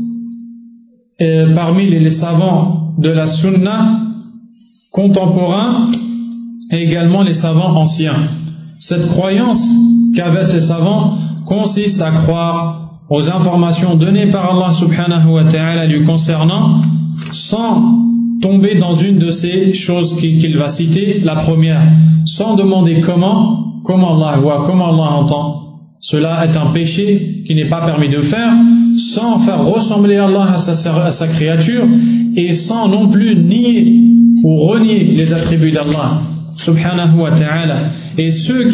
parmi les savants de la Sunna contemporains et également les savants anciens. Cette croyance qu'avaient ces savants consiste à croire aux informations données par Allah subhanahu wa ta'ala lui concernant, sans tomber dans une de ces choses qu'il va citer, la première, sans demander comment Allah voit, comment Allah entend. Cela est un péché qui n'est pas permis de faire, sans faire ressembler Allah à sa créature, et sans non plus nier ou renier les attributs d'Allah subhanahu wa ta'ala. Et ceux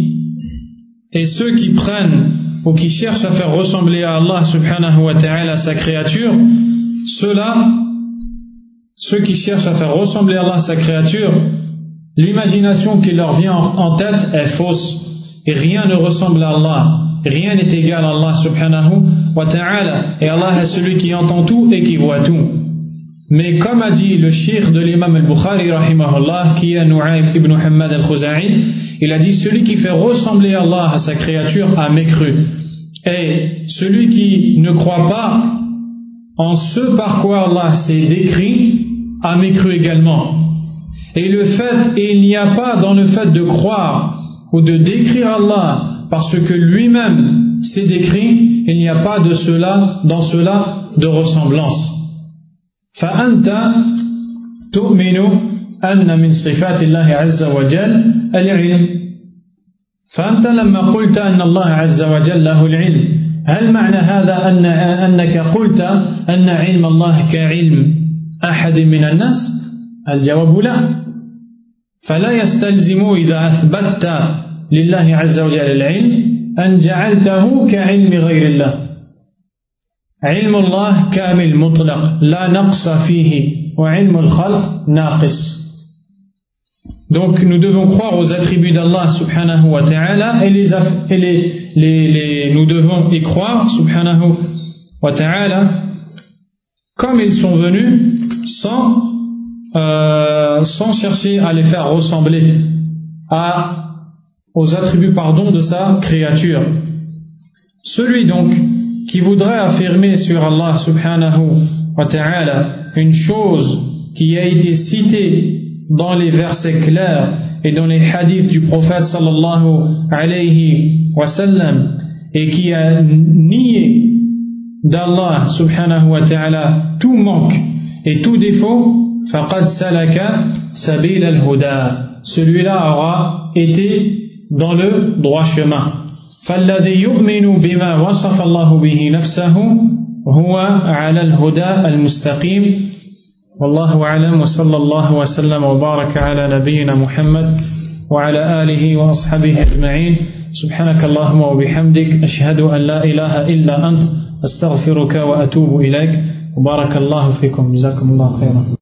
qui prennent ou qui cherchent à faire ressembler à Allah subhanahu wa ta'ala sa créature, ceux qui cherchent à faire ressembler à Allah sa créature, l'imagination qui leur vient en tête est fausse, et rien ne ressemble à Allah, rien n'est égal à Allah subhanahu wa ta'ala, et Allah est celui qui entend tout et qui voit tout. Mais comme a dit le cheikh de l'imam al-Bukhari rahimahullah, qui est Nu'aym ibn Hammad al-Khuzai, il a dit: celui qui fait ressembler Allah à sa créature a mécru, et celui qui ne croit pas en ce par quoi Allah s'est décrit a mécru également. Et il n'y a pas dans le fait de croire ou de décrire Allah parce que lui-même s'est décrit, il n'y a pas dans cela de ressemblance. فأنت تؤمن أن من صفات الله عز وجل العلم، فأنت لما قلت أن الله عز وجل له العلم، هل معنى هذا أنك قلت أن علم الله كعلم أحد من الناس؟ الجواب لا. فلا يستلزم إذا أثبتت لله عز وجل العلم أن جعلته كعلم غير الله. علم الله كامل مطلق لا نقص فيه وعلم الخلق ناقص. Donc nous devons croire aux attributs d'Allah subhanahu wa ta'ala, et nous devons y croire subhanahu wa ta'ala comme ils sont venus, sans chercher à les faire ressembler à aux attributs de sa créature. Celui donc qui voudrait affirmer sur Allah subhanahu wa ta'ala une chose qui a été citée dans les versets clairs et dans les hadiths du prophète sallallahu alayhi wa sallam et qui a nié d'Allah subhanahu wa ta'ala tout manque et tout défaut, faqad salaka sabil al-huda, celui-là aura été dans le droit chemin. فالذي يؤمن بما وصف الله به نفسه هو على الهدى المستقيم. والله أعلم وصلى الله وسلم وبارك على نبينا محمد وعلى آله وأصحابه أجمعين. سبحانك اللهم وبحمدك أشهد أن لا إله إلا أنت أستغفرك وأتوب إليك. وبارك الله فيكم. جزاكم الله خيرا.